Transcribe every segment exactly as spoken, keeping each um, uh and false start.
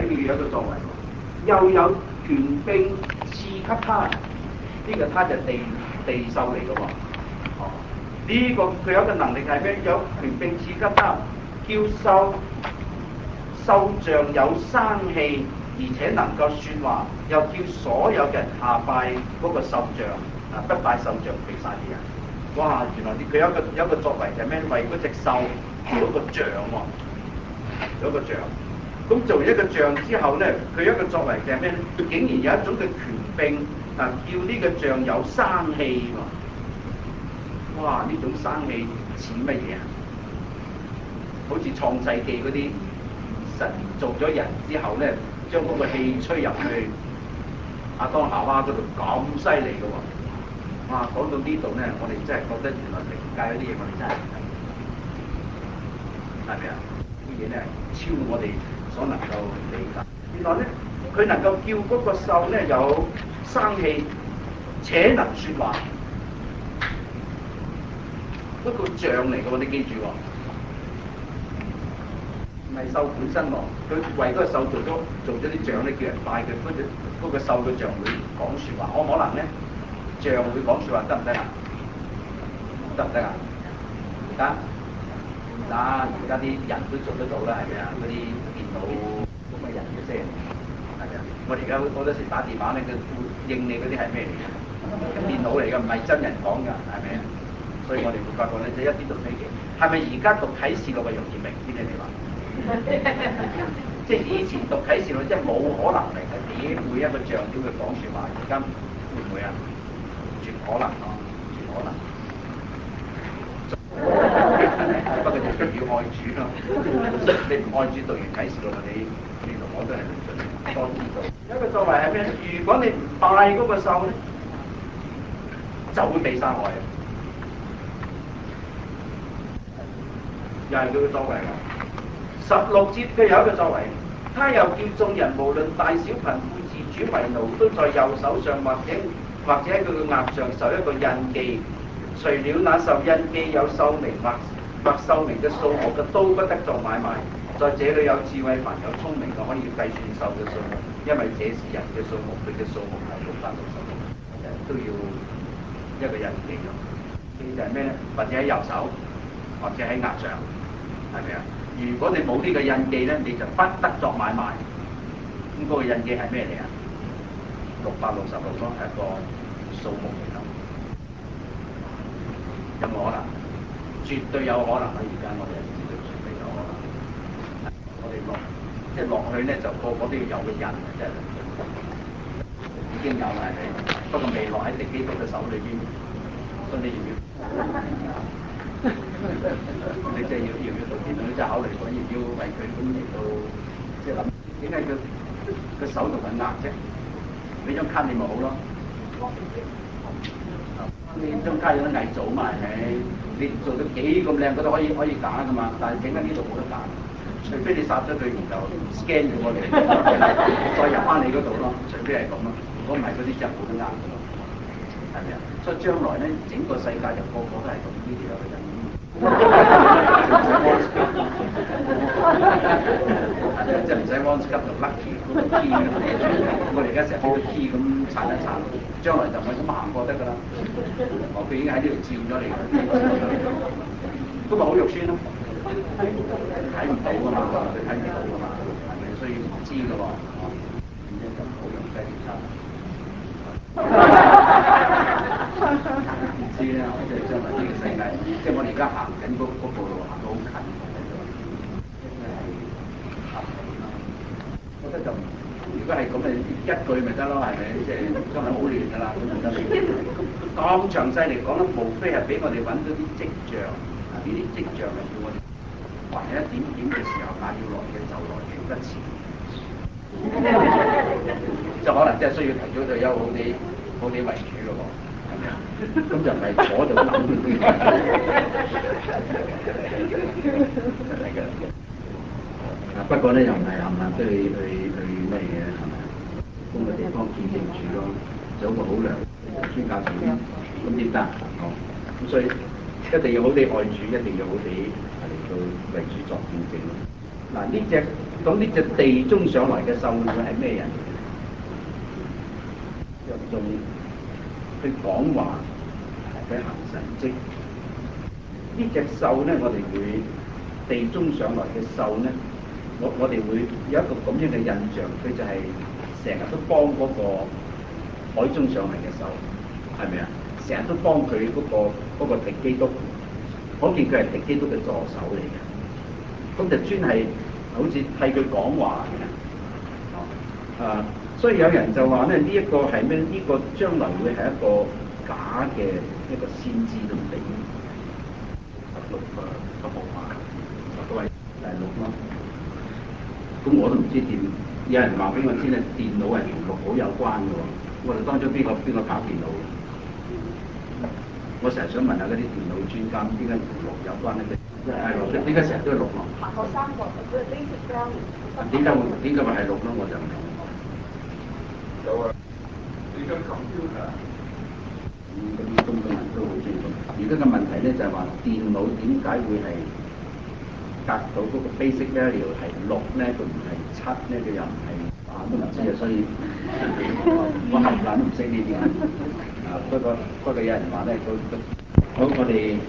緊要有一個作為，又有權柄賜給他。呢、這個他就地地獸嚟嘅喎。哦，呢、這個佢有一個能力係咩？有權柄賜給他，叫獸獸像有生氣，而且能夠説話，又叫所有人下拜嗰個獸像，啊不拜獸像被殺嘅人。哇！原來佢有一個有一個作為就係咩？為嗰隻獸做一個像喎，有一個像。咁做完一個像之後咧，佢有一個作為就係咩咧？佢竟然有一種嘅權柄啊，叫呢個像有生氣喎。哇！呢種生氣似乜嘢啊？好似創世記嗰啲神做咗人之後咧，將嗰個氣吹入去亞當夏娃嗰度咁犀利嘅喎。哇！講到呢度咧，我哋真係覺得原來靈界嗰啲嘢我哋真係唔係，係咪啊？啲嘢咧超我哋所能夠理解。原來咧，佢能夠叫嗰個獸咧有生氣，且能説話。嗰個像嚟嘅喎，你記住喎，唔係獸本身喎。佢為嗰個獸做咗做咗啲像咧，叫人拜佢。嗰隻嗰個獸嘅像會講説話，可唔可能咧？像會講説話得唔得啊？得唔得啊？得，得，而家啲人都做得到啦，係咪啊？嗰啲電腦咁嘅人嘅聲，係咪啊？我哋而家好多時打電話咧，佢應你嗰啲係咩嚟嘅？電腦嚟嘅，唔係真人講㗎，係咪啊？所以我哋會發覺咧，就一啲都唔奇。係咪而家讀啟示錄嘅容易明啲咧？你話？即係以前讀啟示錄即係冇可能嚟嘅，點會一個像叫佢講説話？而家會唔會啊？絕可能咯，絕可能。不過就需要愛主咯。你唔愛主，讀完啟示錄，你你同我都係唔準多知道。一個作為係咩？如果你唔拜嗰個獸咧，就會被殺害。又係佢嘅作為啦。十六節佢有一個作為，他又叫眾人無論大小貧富自主為奴，都在右手上或者或者喺佢嘅額上受一個印記。除了那受印記有獸名或或獸名嘅數目嘅，都不得作買賣。在這裏有智慧，凡有聰明嘅可以計算獸嘅數目，因為這是人嘅數目，佢嘅數目係六百六十六，都要一個印記咯。記就係咩咧？或者喺右手，或者喺額上，係咪啊？如果你冇呢個印記咧，你就不得作買賣。咁、那、嗰個印記係咩嚟啊？六百六十六咯，係一個數目嚟咯。有冇可能？絕對有可能啦！而家我哋知道絕對有可能。我哋落即係落去咧，就個個都要有個印，即係已經有啦，係咪？不過未落喺敵基督嘅手裏邊，所以你要唔要？你即係要要唔要讀天？你即係考慮過要唔要為佢咁嚟到，即係諗點解佢個手同佢壓啫？俾張卡你咪好咯。你張卡有得偽造嘛？係咪？你做到幾咁靚，佢都可以可以假噶嘛。但係整緊呢度冇得假，除非你殺咗佢，然後 scan 咗過嚟，再入翻你嗰度咯。除非係咁咯。如果唔係，嗰啲真係冇得呃㗎咯。係咪啊？所以將來咧，整個世界就個個都係咁呢條嘅人。即係唔使 one step 就 lucky 嗰個 key 嘅，我哋而家成日好多 key 咁刷一刷，將來就唔係咁行過得㗎啦。哦，佢已經喺呢度照咗你，咁咪好肉酸咯。睇唔到㗎嘛，佢睇唔到㗎嘛，係咪？所以唔知㗎喎。咁樣就好用雞叉。唔知咧，即係將來呢個世界，即係我哋而家行緊嗰嗰步路行到好近。覺得就如果係咁，你一句咪得咯，係咪？即係真係好亂㗎啦，咁就得。咁詳細嚟講咧，無非係俾我哋揾到啲跡象，啊呢啲跡象係叫我哋還有一點點嘅時候，那要來嘅就來，嚟不遲。就可能真係需要提早退休，好啲好啲為主咯喎，係咪啊？咁就唔係坐度諗。係嘅。不過咧又唔係冚唪唥都去去去咩嘅，係咪？咁個地方見證住咯，有個好良宣教士咁先得。哦，咁所以一定要好地愛主，一定要好地嚟到為主作見證咯。 嗱呢隻咁呢隻地中上來嘅獸會係咩人？又仲去講話，去行神蹟。呢隻獸咧，我哋會地中上來嘅獸咧，我我哋會有一個咁樣嘅印象，佢就係成日都幫嗰個海中上嚟嘅獸，係咪啊？成日都幫佢嗰個嗰個敵基督，可見佢係敵基督嘅助手嚟嘅。咁就專係好似替佢講話嘅。啊，所以有人就話咧，呢一個係咩？呢個將來會係一個假嘅一個先知都唔定。十六個十六碼，十六位第六咯。咁我都唔知點，有人話俾我知咧，電腦係同六好有關嘅喎。我哋當中邊個邊個搞電腦？我成日想問下嗰啲電腦專家，點解同六有關咧？係六，點解成日都係六咯？ 學三個，佢係 basic learning。 點解會點解話係六咯？我就唔明。 有啊，你跟 computer。 咁嗰啲中國人都好中意。而家嘅問題咧就係話電腦點解會係隔到嗰個 basic value 係六咧？佢唔係七咧？佢又唔係啊？都唔知啊，所以我冚唪唥都唔識呢啲啊。啊，不過不過有人話咧，好我哋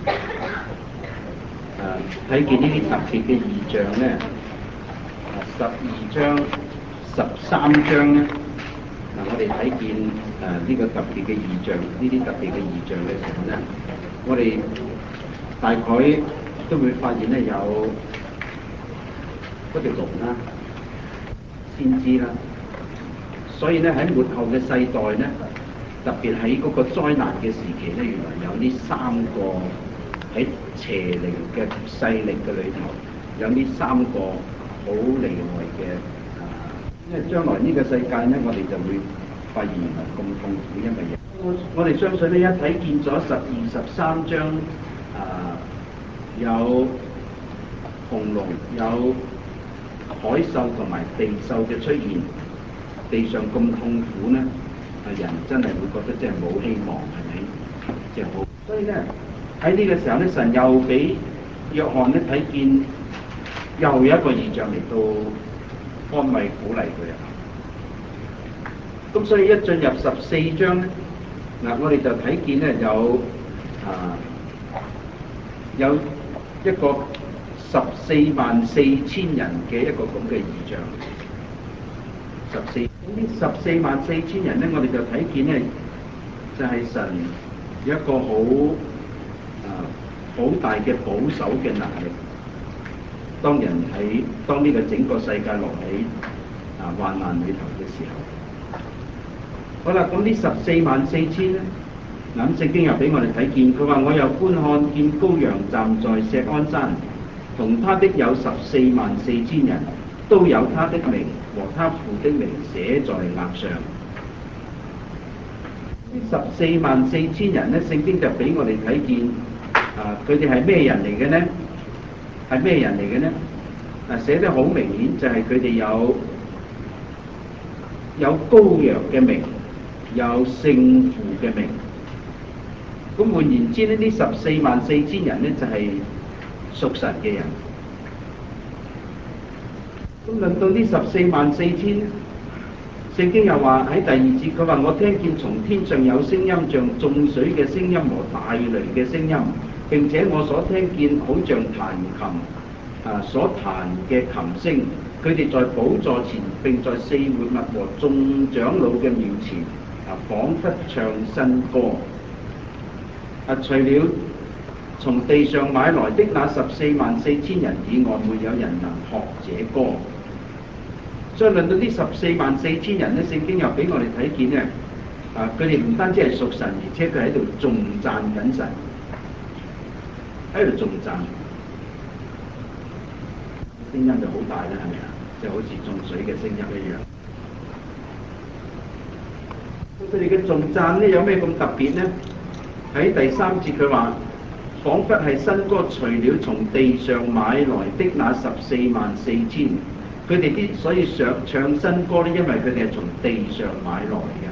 誒睇見呢啲特別嘅異象咧，啊十二章、十三章咧。嗱，我哋睇見誒呢個特別嘅異象，呢啲特別嘅異象嘅時候咧，我哋大概都會發現咧有嗰條龍啦、先知啦，所以咧喺末後嘅世代咧，特別喺嗰個災難嘅時期咧，原來有呢三個喺邪靈嘅勢力嘅裏頭，有呢三個好厲害嘅。因為將來呢個世界咧，我哋就會發現原來咁痛苦，因為我我哋相信咧，一睇見咗十二十三章，啊、呃、有紅龍、有海獸同埋地獸嘅出現，地上咁痛苦咧，啊人真係會覺得真係冇希望，係咪？即係好。所以咧喺呢個時候咧，神又俾約翰咧睇見又有一個異象嚟到。安慰鼓勵佢啊！咁所以一進入十四章咧，嗱我哋就睇見咧有啊有一個十四萬四千人嘅一個咁嘅異象。十四咁呢十四萬四千人咧，我哋就睇見咧就係、是、神有一個好啊好大嘅保守嘅能力。當人喺當呢個整個世界落喺啊患難裏頭嘅時候，好啦，咁呢十四萬四千咧，嗱聖經又俾我哋睇見，佢話我又觀看見羔羊站在錫安山，同他的有十四萬四千人，都有他的名和他父的名寫在額上。呢十四萬四千人咧，聖經就俾我哋睇見啊，佢哋係咩人嚟嘅呢？係咩人嚟嘅呢？嗱，寫得好明顯，就係佢哋有有羔羊嘅名，有聖父嘅名。咁換言之呢，呢十四萬四千人呢，就係屬神嘅人。咁論到呢十四萬四千，聖經又話喺第二節，佢話我聽見從天上有聲音，像眾水嘅聲音和大雷嘅聲音。並且我所聽見好像彈琴啊，所彈嘅琴聲，佢哋在寶座前並在四活物和眾長老嘅面前啊，彷彿唱新歌啊！除了從地上買來的那十四萬四千人以外，沒有人能學這歌。所以論到呢十四萬四千人咧，聖經又俾我哋睇見咧啊，佢哋唔單止係屬神，而且佢喺度頌讚緊神。喺度頌讚，聲音就好大啦，係咪啊？就好似眾水嘅聲音一樣。咁佢哋嘅頌讚咧有咩咁特別呢？喺第三節佢話，彷彿係新歌，除了從地上買來的那十四萬四千，佢哋啲所以想唱新歌咧，因為佢哋係從地上買來嘅。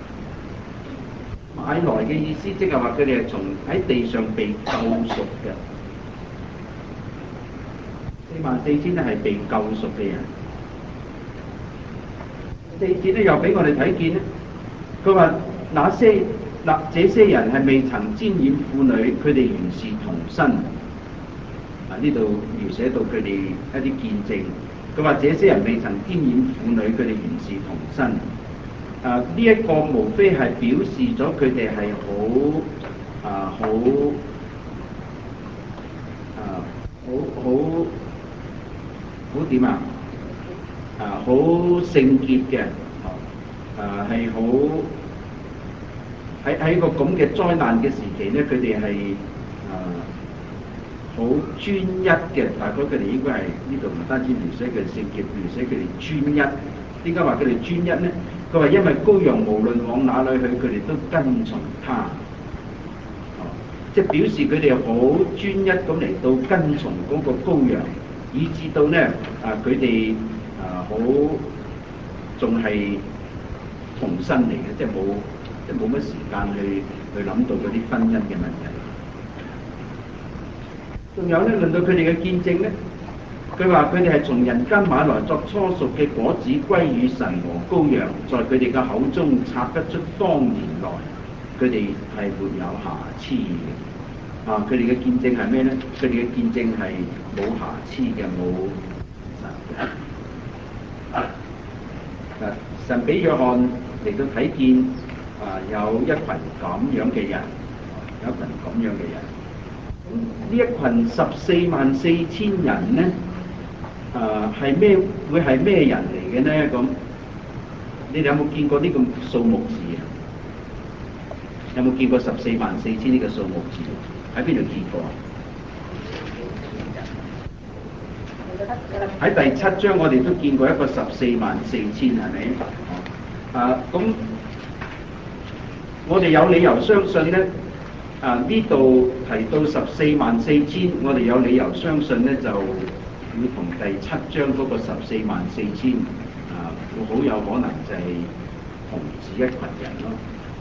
買來嘅意思，即係話佢哋係從喺地上被救贖嘅。 四萬四千咧係被救贖嘅人。四節咧又俾我哋睇見咧，佢話那些嗱這些人係未曾沾染婦女，佢哋原是童身。啊，呢度描寫到佢哋一啲見證。佢話這些人未曾沾染婦女，佢哋原是童身。啊，呢一個無非係表示咗佢哋係好啊好啊好好好點啊啊好聖潔嘅，啊係好喺喺個咁嘅災難嘅時期咧，佢哋係啊好專一嘅。大概佢哋應該係呢度唔單止描寫佢哋聖潔，描寫佢哋專一。點解話佢哋專一咧？佢話因為羔羊無論往哪裡去，佢哋都跟從他。哦，即係表示佢哋好專一咁嚟到跟從嗰個羔羊，以至到咧啊佢哋啊好仲係童身嚟嘅，即係冇即係冇乜時間去去諗到嗰啲婚姻嘅問題。仲有咧，論到佢哋嘅見證咧，佢話佢哋係從人間買來作初熟嘅果子歸與神和羔羊，在佢哋嘅口中察得出當年來佢哋係沒有瑕疵嘅。啊，佢哋嘅見證係咩咧？佢哋嘅見證係冇瑕疵嘅，冇神嘅。啊，神俾約翰嚟到睇見啊，有一群咁樣嘅人，有一群咁樣嘅人。咁呢一群十四萬四千人咧？啊，係咩？會係咩人嚟嘅咧？咁你哋有冇見過呢個數目字啊？有冇見過十四萬四千呢個數目字？喺邊度見過啊？喺第七章我哋都見過一個十四萬四千，係咪？啊，咁我哋有理由相信咧。啊，呢度提到十四萬四千，我哋有理由相信咧就。會同第七章嗰個十四萬四千啊，會好有可能就係同指一群人咯。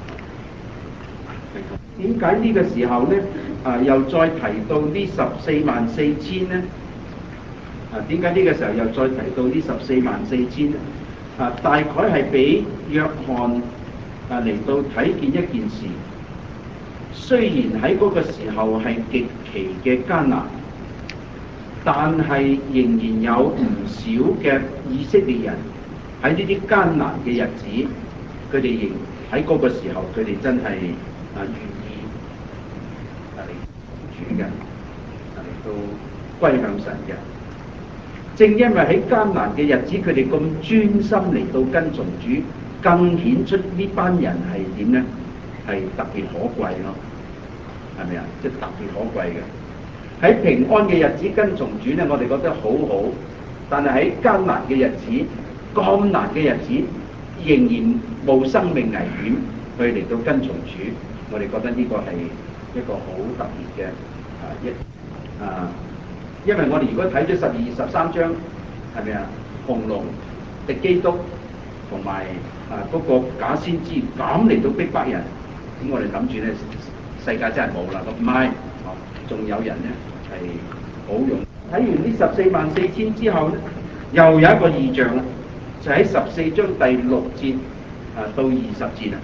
點解呢個時候咧啊，又再提到呢十四萬四千咧？啊，點解呢個時候又再提到呢十四萬四千咧？啊，大概係俾約翰啊嚟到睇見一件事，雖然喺嗰個時候係極其嘅艱難。但係仍然有唔少嘅以色列人喺呢啲艱難嘅日子，佢哋仍喺嗰個時候，佢哋真係啊願意啊嚟主嘅，啊嚟到歸向神嘅。正因為喺艱難嘅日子，佢哋咁專心嚟到跟從主，更顯出呢班人係點咧？係特別可貴咯，係咪啊？即係特別可貴嘅。喺平安嘅日子跟從主咧，我哋覺得好好；但係喺艱難嘅日子、咁難嘅日子，仍然冒生命危險去嚟到跟從主，我哋覺得呢個係一個好特別嘅啊一啊，因為我哋如果睇咗十二、十三章，係咪啊？紅龍敵基督同埋啊嗰個假先知咁嚟到逼迫人，咁我哋諗住咧世界真係冇啦，咁唔係，仲有人咧。係好用。睇完呢十四萬四千之後咧，又有一個異象啦，就喺十四章第六節啊到二十節啊。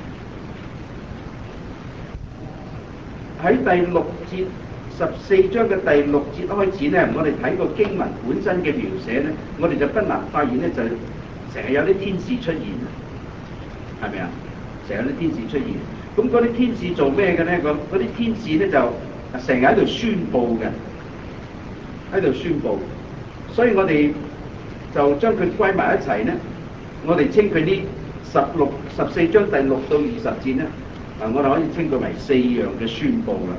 喺第六節十四章嘅第六節開始咧，我哋睇個經文本身嘅描寫咧，我哋就不難發現咧，就成日有啲天使出現，係咪啊？成日有啲天使出現。咁嗰啲天使做咩嘅咧？咁嗰啲天使咧就成日喺度宣佈嘅，喺度宣佈，所以我哋就將佢歸埋一齊咧。我哋稱佢呢十六十四章第六到二十節咧，啊，我哋可以稱佢為四樣嘅宣佈啦。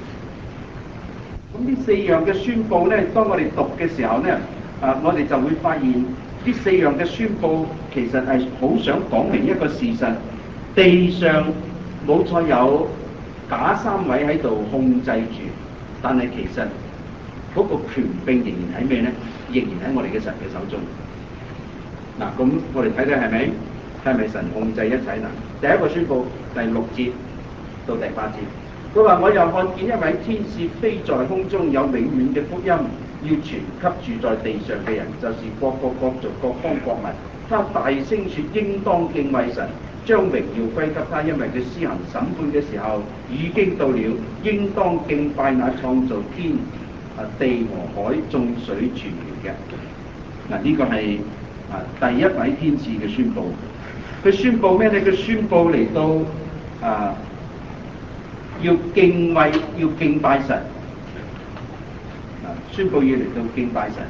咁呢四樣嘅宣佈咧，當我哋讀嘅時候咧，啊，我哋就會發現呢四樣嘅宣佈其實係好想講明一個事實：地上冇錯有假三位喺度控制住，但係其實嗰個權柄仍然喺咩咧？仍然喺我哋嘅神嘅手中。嗱，咁我哋睇睇係咪？係咪神控制一切嗱？第一個宣佈第六節到第八節， 佢話：我又看見一位天使飛在空中，有永遠嘅福音要傳給住在地上嘅人，就是各國各族各方各民。他大聲説：應當敬畏神，將榮耀歸給他，因為佢施行審判嘅時候已經到了。應當敬拜那創造天啊地和海眾水泉源嘅。嗱，呢個係啊第一位天使嘅宣佈。佢宣佈咩咧？佢宣佈嚟到啊要敬畏，要敬拜神。啊，宣佈要嚟到敬拜神。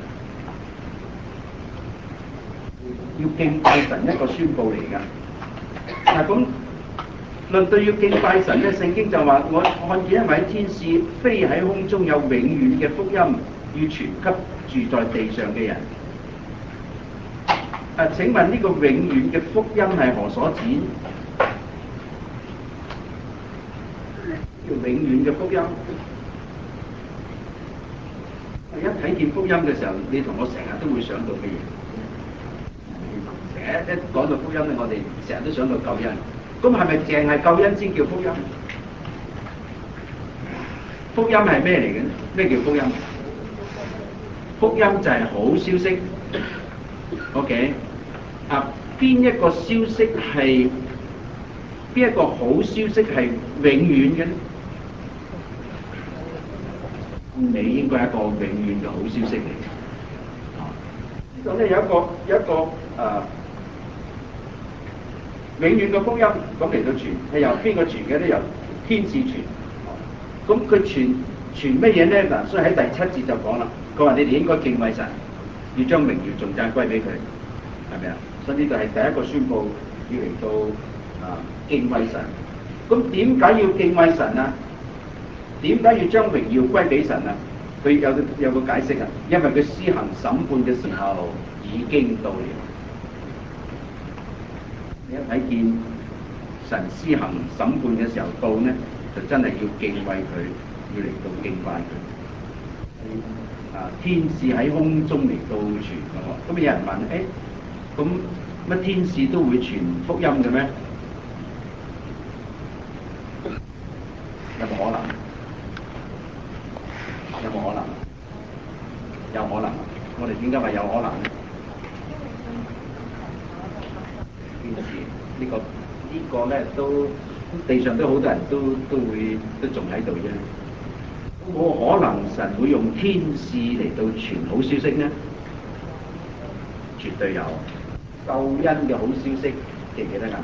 要敬拜神一個宣佈嚟㗎。嗱，咁論到要敬拜神咧，聖經就話：我看見一位天使飛喺空中，有永遠嘅福音要傳給住在地上嘅人。啊，請問呢個永遠嘅福音係何所指？叫永遠嘅福音。一睇見福音嘅時候，你同我成日都會想到嘅嘢。成日一講到福音咧，我哋成日都想到救恩。咁係咪淨係救恩先叫福音？福音係咩嚟嘅？咩叫福音？福音就係好消息。OK， 啊，邊一個消息係邊一個好消息係永遠嘅咧？你應該係一個永遠嘅好消息嚟嘅。啊，呢度咧有一個有一個誒、呃、永遠嘅福音咁嚟到傳，係由邊個傳嘅咧？由天使傳。咁佢傳傳乜嘢咧？嗱，所以喺第七節就講啦。佢話：你哋應該敬畏神，要將榮耀頌讚歸俾佢，係咪啊？所以呢度係第一個宣佈要嚟到啊敬畏神。咁點解要敬畏神啊？點解要將榮耀歸俾神啊？佢有個有個解釋啊，因為佢施行審判嘅時候已經到了。你一睇見神施行審判嘅時候到呢，就真係要敬畏佢，要嚟到敬拜佢。啊，天使喺空中嚟到傳嘅喎。咁有人問：誒，咁乜天使都會傳福音嘅咩？有冇可能？有冇可能？有可能。我哋點解話有可能咧？天使呢個呢個咧都地上都好多人都都會都仲喺度啫。冇可能神會用天使嚟到傳好消息呢？絕對有。救恩嘅好消息記唔記得㗎？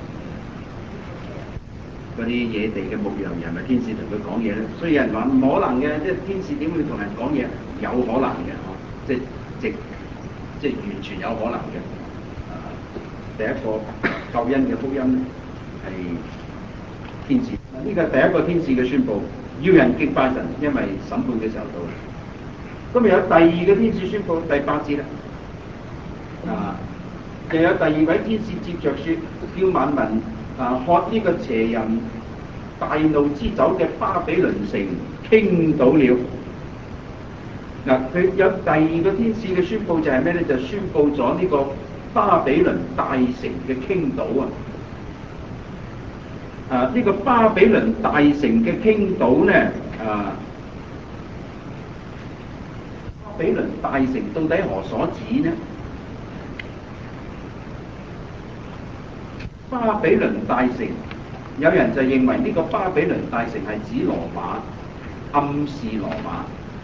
嗰啲野地嘅牧羊人咪天使同佢講嘢咧，所以有人話唔可能嘅，即係天使點會同人講嘢？有可能嘅，嗬，即係即即係完全有可能嘅。啊，第一個救恩嘅福音咧係天使，呢個係第一個天使嘅宣佈，要人敬拜神，因為審判嘅時候到啦。咁又有第二個天使宣佈，第八節啦，啊，又有第二位天使接着説，叫萬民啊，喝呢個邪人大怒之酒嘅巴比倫城傾倒了。嗱、啊，佢有第二個天使嘅宣佈就係咩咧？就宣佈咗呢個巴比倫大城嘅傾倒啊！啊，呢、這個巴比倫大城嘅傾倒咧，啊，巴比倫大城到底何所指呢？巴比倫大城，有人就認為呢個巴比倫大城係指羅馬，暗示羅馬，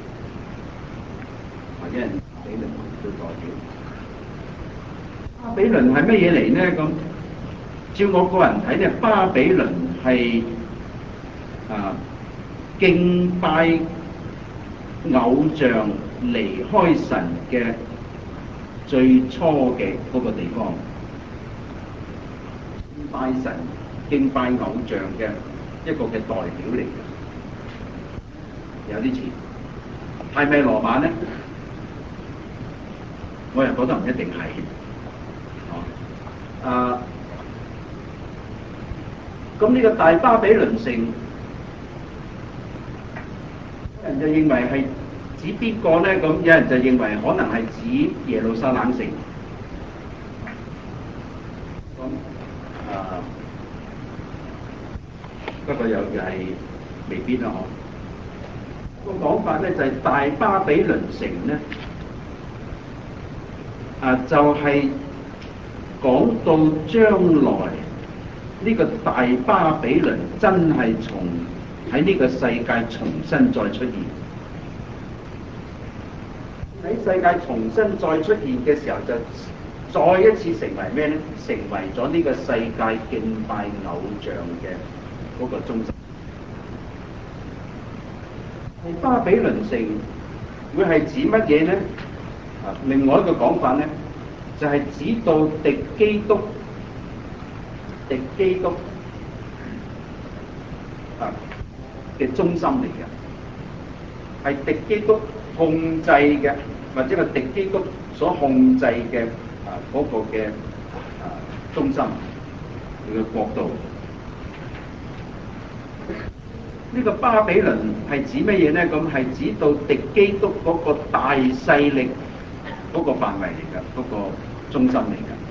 或者係巴比倫做代表。巴比倫係乜嘢嚟呢？咁照我個人睇咧，巴比倫係啊敬拜偶像、離開神嘅最初嘅嗰個地方。敬拜神、敬拜偶像嘅一個嘅代表嚟嘅，有啲似，係咪羅馬呢？我又覺得唔一定係，哦，啊，咁呢個大巴比倫城，有人就認為係指邊個呢？咁有人就認為可能係指耶路撒冷城。啊，不過又又係未必啦嗬。個講法咧就係、是、大巴比倫城咧，啊就係、是、講到將來呢個大巴比倫真係從喺呢個世界重新再出現。喺世界重新再出現嘅時候，就再一次成為咩咧？成為咗呢個世界敬拜偶像嘅嗰個中心。巴比倫城會係指乜嘢咧？啊，另外一個講法咧，就係、是、指到敵基督、敵基督啊嘅中心嚟嘅，係敵基督控制嘅，或者係敵基督所控制嘅啊嗰、那個嘅啊中心，佢嘅國度。呢個巴比倫係指乜嘢咧？咁係指到敵基督嗰個大勢力嗰個範圍嚟㗎，嗰、那個中心嚟㗎。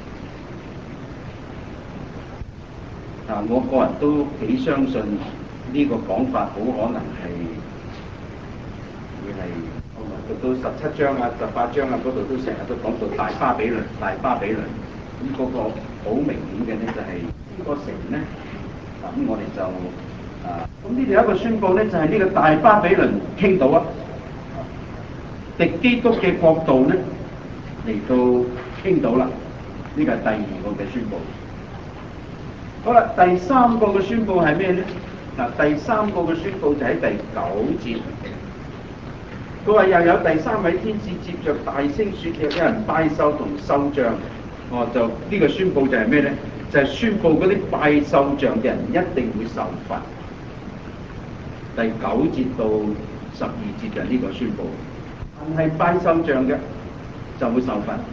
啊，我個人都幾相信呢個講法，好可能係會係讀到十七章啊、十八章啊嗰度都成日都講到大巴比倫、大巴比倫。咁、那、嗰個好明顯嘅咧就係、是、呢個城咧。咁我哋就啊，咁呢度有一個宣佈咧，就係、是、呢個大巴比倫傾到啊，敵基督嘅國度咧嚟到傾到啦，呢個係第二個嘅宣佈。好啦，第三個嘅宣佈係咩咧？嗱，第三個嘅宣佈就喺第九節，佢話又有第三位天使接着大聲説：有人拜獸同獸像。哦，就呢、這個宣佈就係咩咧？就係、是、宣佈嗰啲拜獸像嘅人一定會受罰。第九節到十二節就係呢個宣佈，但係拜獸像嘅就會受罰。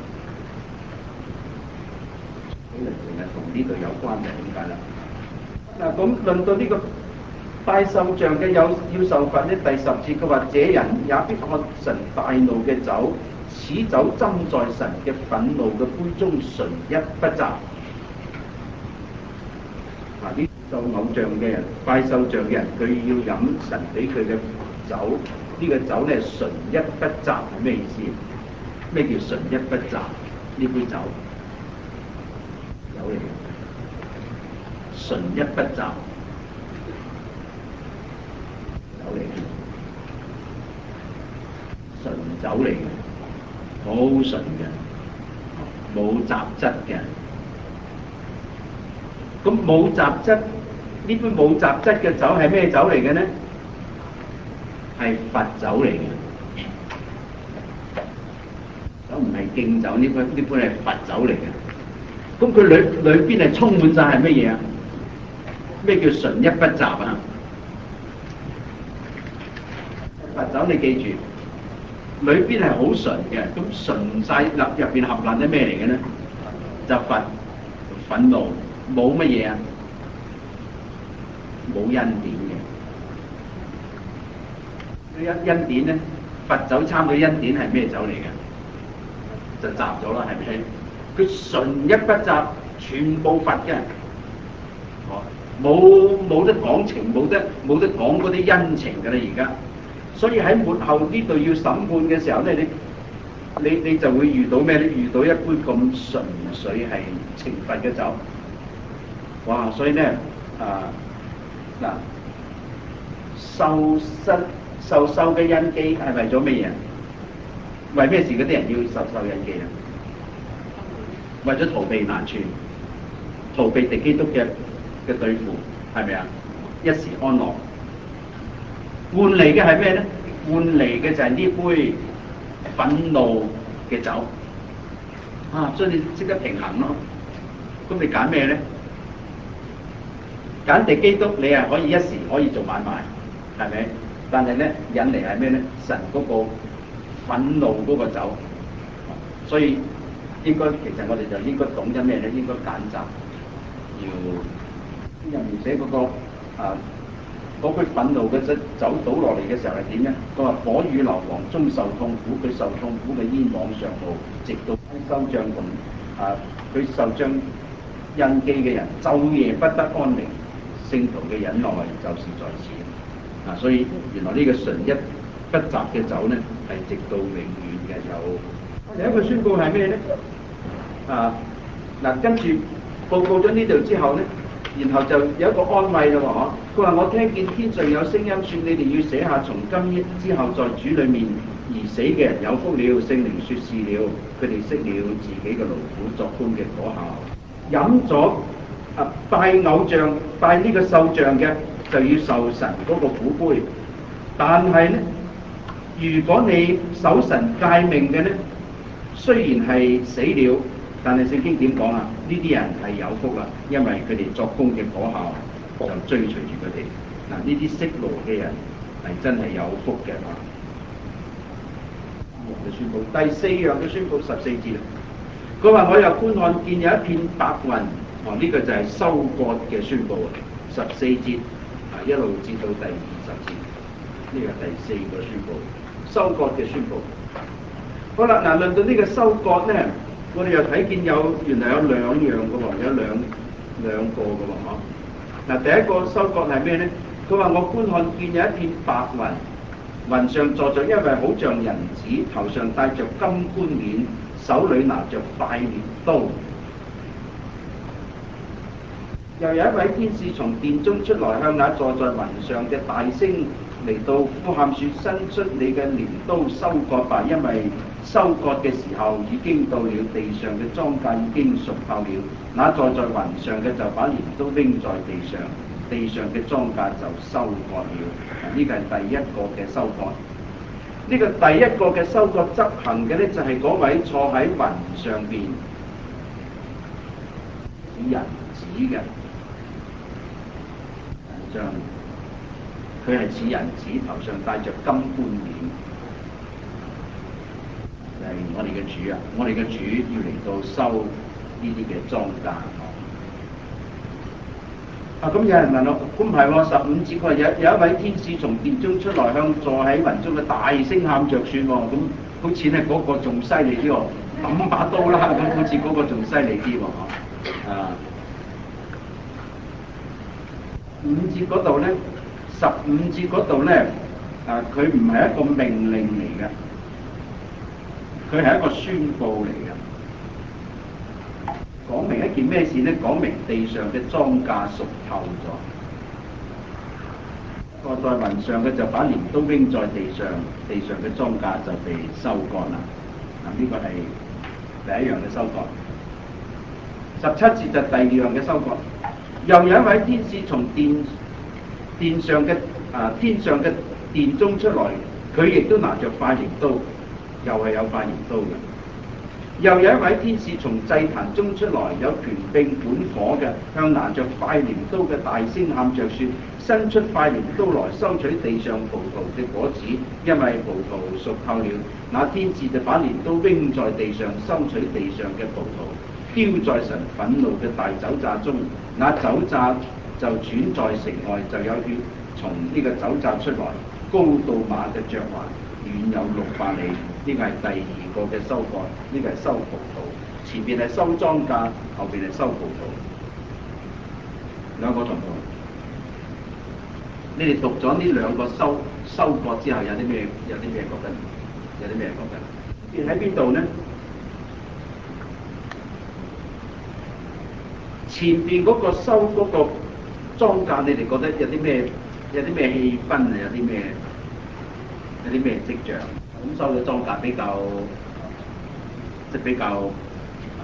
可能成日同呢度有關嘅，點解啦？嗱，咁論到呢個拜獸像嘅有要受罰咧，第十節佢話：這人也必喝神大怒嘅酒，此酒斟在神嘅憤怒嘅杯中，純一不雜。嗱，呢受偶像嘅人、拜獸像嘅人，佢要飲神俾佢嘅酒，呢、這個酒咧純一不雜係咩意思？咩叫純一不雜？呢杯酒酒嚟嘅，純一不雜酒嚟嘅，純酒嚟嘅，好純嘅，冇雜質嘅。咁冇雜質，呢杯冇雜質嘅酒係咩酒嚟嘅呢？係罰酒嚟嘅，酒唔係敬酒，呢杯呢杯係罰酒嚟嘅。咁佢裏裏邊係充滿晒係乜嘢啊？咩叫純一不雜啊？罰酒你記住，裏邊係好純嘅，咁純晒入入邊合爛啲咩嚟嘅呢？就罰憤怒。冇乜嘢啊，冇恩典嘅。呢一恩典咧，罰酒參嘅恩典係咩酒嚟嘅？就雜咗啦，係咪？佢純一不雜，全部罰嘅。哦，冇冇得講情，冇得冇得講嗰啲恩情㗎啦，而家。所以喺末後呢度要審判嘅時候咧，你你你就會遇到咩咧？遇到一杯咁純粹係懲罰嘅酒。哇！所以咧，啊嗱，受失受受嘅印記係為咗咩嘢？為咩事嗰啲人要受受印記啊？為咗逃避難處，逃避敵基督嘅嘅對付，係咪啊？一時安樂。換嚟嘅係咩咧？換嚟嘅就係呢杯憤怒嘅酒。啊！所以你識得平衡咯。咁你揀咩咧？揀敵基督，你係可以一時可以做買賣，係咪？但係咧引嚟係咩咧？神嗰個憤怒嗰個酒，所以應該其實我哋就應該懂咗咩咧？應該揀擇，要入面寫嗰個啊嗰杯憤怒嘅酒酒倒落嚟嘅時候係點咧？佢話火與硫磺中受痛苦，佢受痛苦嘅煙往上冒，直到收帳同啊佢受將印記嘅人晝夜不得安寧。聖徒嘅忍耐就是在此。 啊，所以原來呢個純一不雜嘅酒咧，係直到永遠嘅有。另一個宣佈係咩咧？啊，嗱，跟住報告咗呢度之後咧，然後就有一個安慰咯喎，佢話我聽見天上有聲音說，你哋要寫下從今之後在主裡面而死嘅人有福了，聖靈說是了，佢哋息了自己嘅勞苦作工嘅果效。飲咗啊拜偶像拜呢個獸像嘅，就要受神嗰個苦杯。但係咧，如果你守神誡命嘅咧，雖然係死了，但係聖經點講啊？呢啲人係有福啦，因為佢哋作工嘅果效就追隨住佢哋。嗱，呢啲識路嘅人係真係有福嘅嘛。嘅宣佈，第四樣嘅宣佈十四節啦。佢話我又觀看見有一片白雲，哦呢、這個就係收割嘅宣佈啊。十四節啊一路至到第二十節，呢、這個第四個宣佈，收割嘅宣佈。好啦，嗱論到呢個收割咧，我哋又睇見有原來有兩樣嘅喎，有兩兩個嘅喎，嗬。嗱第一個收割係咩咧？佢話我觀看見有一片白雲。雲上坐着一位好像人子，頭上戴着金冠冕，手裏拿着快鐮刀。又有一位天使從殿中出來，向那坐在雲上嘅大聲嚟到呼喊說：伸出你嘅鐮刀收割吧，因為收割嘅時候已經到了，地上嘅莊稼已經熟透了。那坐在雲上嘅就把鐮刀扔在地上，地上嘅莊稼就收割了。呢個係第一個嘅收割。呢、這個第一個嘅收割執行嘅咧，就係、是、嗰位坐喺雲上邊似人子嘅像，佢係似人子，頭上戴着金冠冕，就係、是、我哋嘅主啊！我哋嘅主要嚟到收呢啲嘅莊稼。啊！咁有人問我，咁唔係喎，十五節佢話有有一位天使從殿中出來，向坐喺雲中嘅大聲喊着説喎，咁好似咧嗰個仲犀利啲喎，揼把刀啦，咁好似嗰個仲犀利啲喎，啊！五節嗰度咧，十五節嗰度咧，啊，佢唔係一個命令嚟嘅，佢係一個宣佈嚟嘅。講明一件咩事呢？講明地上嘅莊稼熟透咗，坐在雲上嘅就把鐮刀扔在地上，地上嘅莊稼就被收割啦。嗱，呢個係第一樣嘅收割。十七節就第二樣嘅收割。又有一位天使從殿殿上嘅啊天上嘅殿中出來，佢亦都拿着快鐮刀，又係有快鐮刀嘅。又有一位天使從祭壇中出來，有權柄管火嘅，向拿着快鐮刀嘅大聲喊着說：伸出快鐮刀來收取地上葡萄嘅果子，因為葡萄熟透了。那天使就把鐮刀扔在地上，收取地上嘅葡萄，丟在神憤怒嘅大酒榨中。那酒榨就轉在城外，就有血從呢個酒榨出來，高到馬嘅嚼環，遠有六百里。呢個係第二個嘅收割，呢、這個係收葡萄，前邊係收莊稼，後邊係收葡萄，兩個同唔同？你哋讀咗呢兩個收收割之後，有啲咩有啲咩覺得？有啲咩覺得？變喺邊度呢？前邊嗰個收嗰個莊稼，你哋覺得有啲咩？有啲咩氣氛啊？有啲咩？有啲咩跡象？咁收嘅莊稼比較，即係比較啊。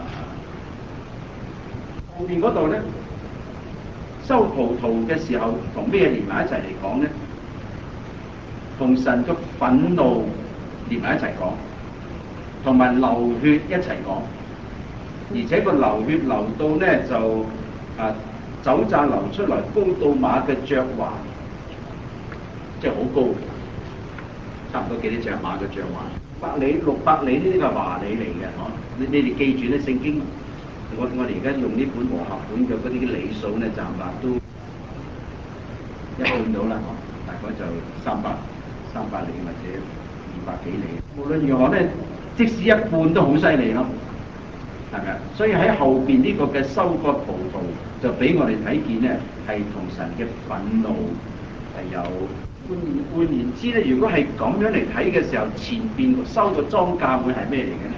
後邊嗰度咧，收葡萄嘅時候，同咩連埋一齊嚟講咧？同神嘅憤怒連埋一齊講，同埋流血一齊講。而且個流血流到咧就啊酒榨流出來，高到馬嘅嚼環，即係好高。差唔多幾多隻馬嘅像話，百里六百里呢啲係華里嚟嘅，嗬！你你哋記住咧，聖經我我哋而家用呢本和合本嘅嗰啲里數咧，暫時都一半到啦，嗬！大概就三百三百里或者二百幾里。無論如何咧，即使一半都好犀利咯，係咪啊？所以喺後邊呢個嘅收割葡萄，就俾我哋睇見咧，係同神嘅憤怒係有換換言之咧，如果係咁樣嚟睇嘅時候，前邊收個莊稼會係咩嚟嘅咧？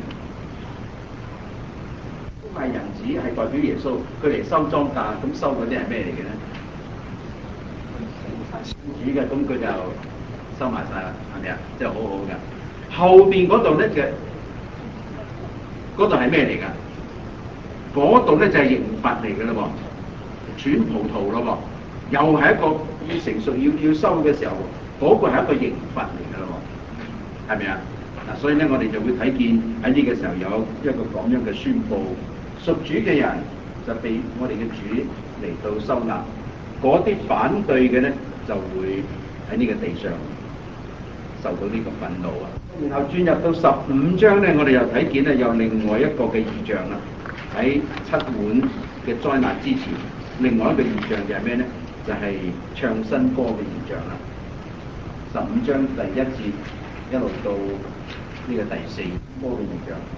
都係人子係代表耶穌，佢嚟收莊稼，咁收嗰啲係咩嚟嘅咧？主嘅，咁佢就收埋晒啦，係咪啊？即係好好嘅。後邊嗰度咧嘅嗰度係咩嚟㗎？嗰度咧就係刑罰嚟㗎啦喎，轉葡萄咯喎，又係一個要成熟要要收嘅時候，嗰、那個係一個刑罰嚟㗎啦喎，係咪啊？嗱，所以咧我哋就會睇見喺呢個時候有一個咁樣嘅宣佈，屬主嘅人就被我哋嘅主嚟到收納，嗰啲反對嘅咧就會喺呢個地上受到呢個憤怒啊。然後轉入到十五章咧，我哋又睇見咧有另外一個嘅異象啦。喺七碗嘅災難之前，另外一個異象就係咩咧？就係、是、唱新歌嘅異象啦。十五章第一節一路到呢個第四歌嘅異象。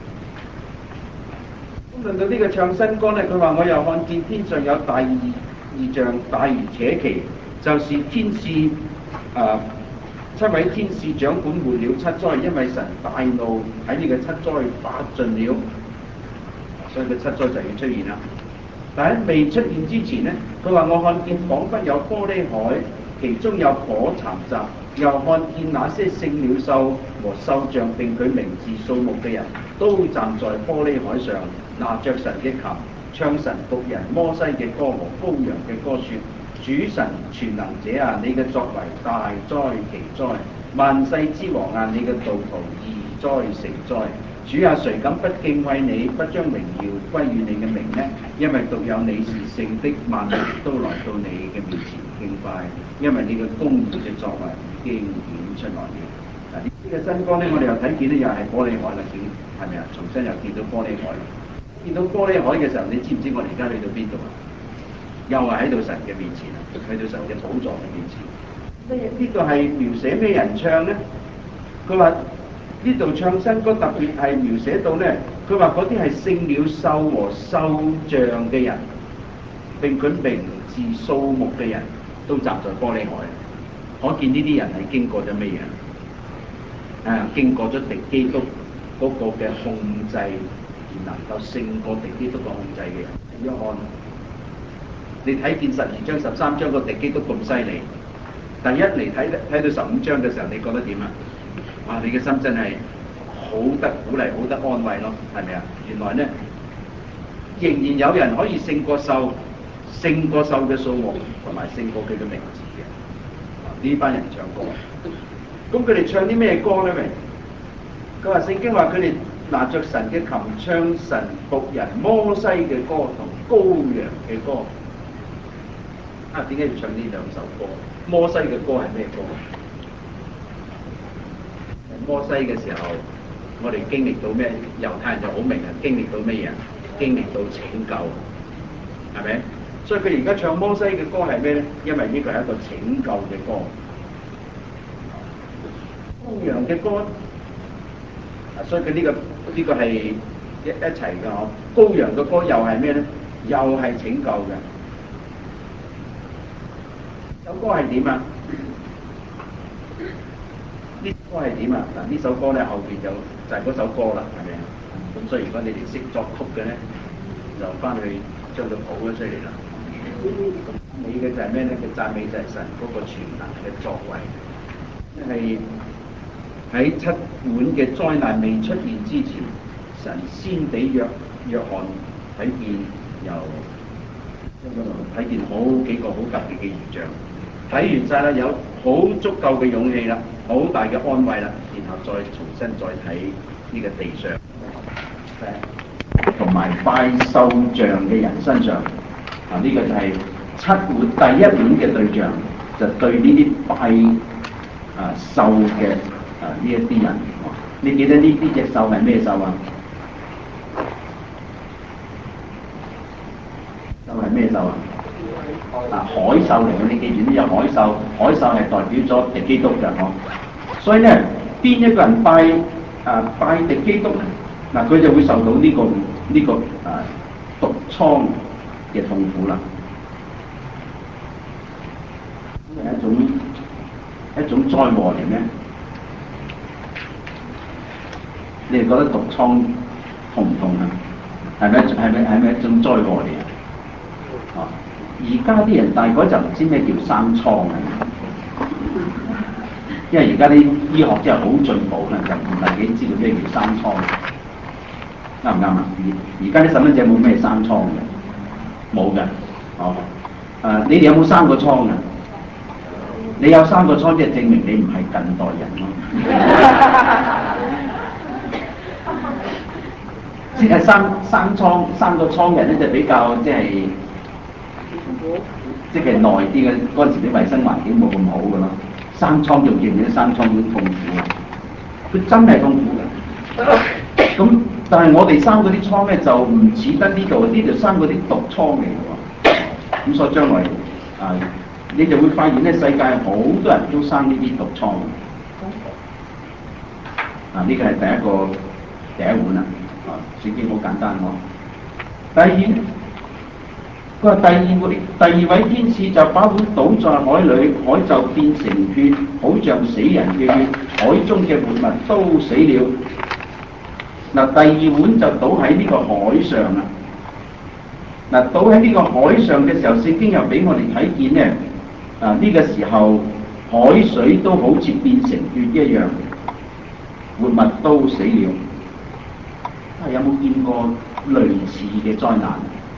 咁論到呢個唱新歌咧，佢話我又看見天上有大異異象，大如扯旗，就是天使啊。七位天使掌管活了七災，因為神大怒喺呢個七災發盡了，所以個七災就要出現啦。但喺未出現之前呢，佢話我看見彷彿有玻璃海，其中有火摻雜，又看見那些勝了獸和獸像並佢名字數目嘅人，都站在玻璃海上，拿着神的琴，唱神僕人摩西嘅歌和羔羊嘅歌說。主神全能者啊，你嘅作為大哉奇哉，萬世之王啊，你嘅道途義哉誠哉。主啊，誰敢不敬畏你，不將榮耀歸於你嘅名呢？因為獨有你是聖的，萬民都來到你嘅面前敬拜，因為你嘅公義嘅作為已經顯出來了。嗱，呢個新歌咧，我哋又睇見咧，又係玻璃海啦，見係咪啊？重新又見到玻璃海，見到玻璃海嘅時候，你知唔知我哋而家去到邊度啊？又係喺到神嘅面前啊！去到神嘅寶座嘅面前。呢呢度係描寫咩人唱咧？佢話呢度唱新歌特別係描寫到咧，佢話嗰啲係勝了獸和獸像嘅人，並佢名字數目嘅人都站在玻璃海。可見呢啲人係經過咗咩嘢？啊，經過咗敵基督嗰個嘅控制，而能夠勝過敵基督嘅控制嘅人。約翰。你睇見十二章、十三章個敵基督咁犀利，但一嚟睇睇到十五章嘅時候，你覺得點啊？哇！你嘅心真係好得鼓勵，好得安慰咯，係咪啊？原來咧，仍然有人可以勝過獸，勝過獸嘅數目，同埋勝過佢嘅名字嘅。呢班人唱歌，咁佢哋唱啲咩歌咧？咪佢話聖經話佢哋拿着神嘅琴，唱神僕人摩西嘅歌同羔羊嘅歌。啊，點解要唱呢兩首歌？摩西嘅歌係咩歌？摩西嘅時候，我哋經歷到咩？猶太人就好明啊，經歷到咩嘢？經歷到拯救，係咪？所以佢而家唱摩西嘅歌係咩咧？因為呢個係一個拯救嘅歌。羔羊嘅歌，啊，所以佢呢個呢個係一一齊嘅嗬。羔羊嘅歌又係咩咧？又係拯救嘅。首歌係點啊？呢首歌係點啊？嗱，呢首歌咧後邊就就係嗰首歌啦，係咪啊？咁所以如果你哋識作曲嘅咧，就翻去將佢譜咗出嚟啦。咁美嘅就係咩咧？嘅讚美就係神嗰個全能嘅作為，係喺七碗嘅災難未出現之前，神先俾約約翰睇見由嗰度睇見好幾個好特別嘅異象。睇完晒啦，有好足夠嘅勇氣啦，好大嘅安慰啦，然後再重新再睇呢個地上，同埋拜獸像嘅人身上，啊呢、這個就係七碗第一碗嘅對象，就對呢啲拜啊獸嘅啊呢一啲人。你記得呢啲隻獸係咩獸啊？獸係咩獸啊？嗱，海獸嚟嘅，你記住呢有海獸，海獸係代表咗敵基督嘅嗬。所以咧，邊一個人拜啊拜敵基督咧，嗱佢就會受到呢、這個呢、這個啊毒瘡嘅痛苦啦。係一種一種災禍嚟咩？你哋覺得毒瘡痛唔痛啊？係咪係咪係咪一種災禍嚟啊？哦，而家啲人大概就唔知咩叫生瘡啊，因為而家啲醫學真係好進步啦，就唔係幾知道咩叫生瘡，啱唔啱啊？而而家啲細蚊仔冇咩生瘡嘅，冇嘅，哦，誒、啊，你哋有冇生過瘡啊？你有生過瘡，即係證明你唔係近代人咯。即係生生瘡生個瘡人咧，就比較即係即係耐啲嘅。嗰陣時啲衞生環境冇咁好嘅咯。生瘡仲見唔見生瘡咁痛苦啊？佢真係痛苦嘅。咁但係我哋生嗰啲瘡咧就唔似得呢度，呢度生嗰啲毒瘡嚟嘅喎。咁所以將來啊，你就會發現咧，世界好多人都生呢啲毒瘡。啊，呢個係第一個第一碗啦。啊，聖經好簡單喎。第二，佢話第二位第二位天使就把碗倒在海裏，海就變成血，好像死人嘅血，海中嘅活物都死了。嗱，第二碗就倒喺呢個海上啦。嗱，倒喺呢個海上嘅時候，聖經又俾我哋睇見咧，啊呢、這個時候海水都好似變成血一樣，活物都死了。啊，有冇見過類似嘅災難？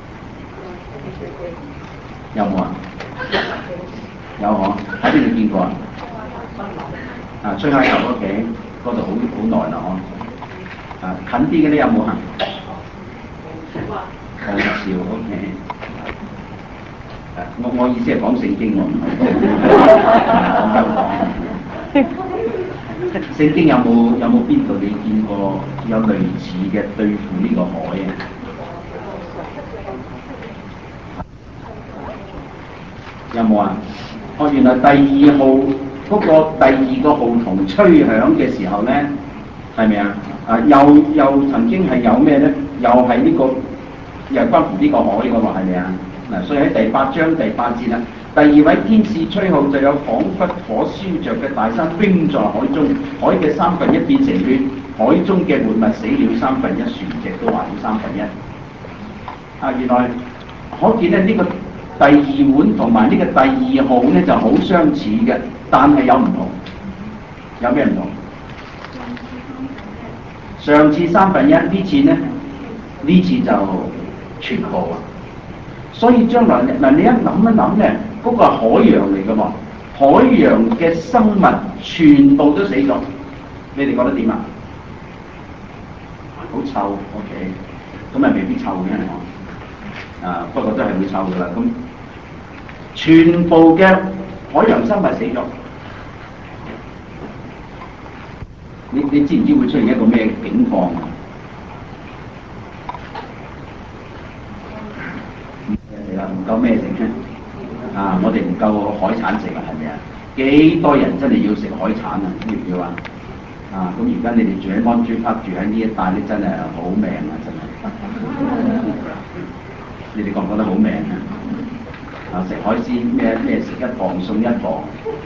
有冇啊？有嗬，喺邊度見過啊？啊，吹下油屋企嗰度好好耐啦嗬。啊，近啲嘅咧有冇啊？好笑 ，OK。啊，我我意思係講聖經喎，唔係講香港。聖經有冇有冇邊度你見過有類似嘅對付呢個海啊？有冇啊？哦，原來第二號嗰、那個第二個號筒吹響嘅時候咧，係咪啊？啊，又又曾經係有咩咧？又係呢、這個又關乎呢個海嘅喎，係咪啊？嗱，所以喺第八章第八節啦。第二位天使吹號，就有彷彿火燒着嘅大山冰在海中，海嘅三分一變成血，海中嘅活物死了三分一，船隻都壞了三分一。啊，原來可見咧呢、這個第二碗同埋呢個第二號咧就好相似嘅，但係有唔同。有咩唔同？上次三分一，呢次咧呢次就全部啊！所以將來嗱，你一諗一諗咧，嗰、那個係海洋嚟㗎嘛，海洋嘅生物全部都死咗，你哋覺得點啊？好臭 ，OK，咁啊未必臭嘅，啊不過都係會臭㗎啦。咁全部嘅海洋生物死咗，你你知唔知會出現一個咩境況啊？唔夠咩食咧？啊，我哋唔夠海產食啊，係咪啊？幾多人真係要食海產啊？要唔要啊？啊，咁而家你哋住喺 Monterey Park，住喺呢一帶咧，真係好命啊！真係，你哋覺唔覺得好命啊？啊，食海鮮咩咩食一磅送一磅，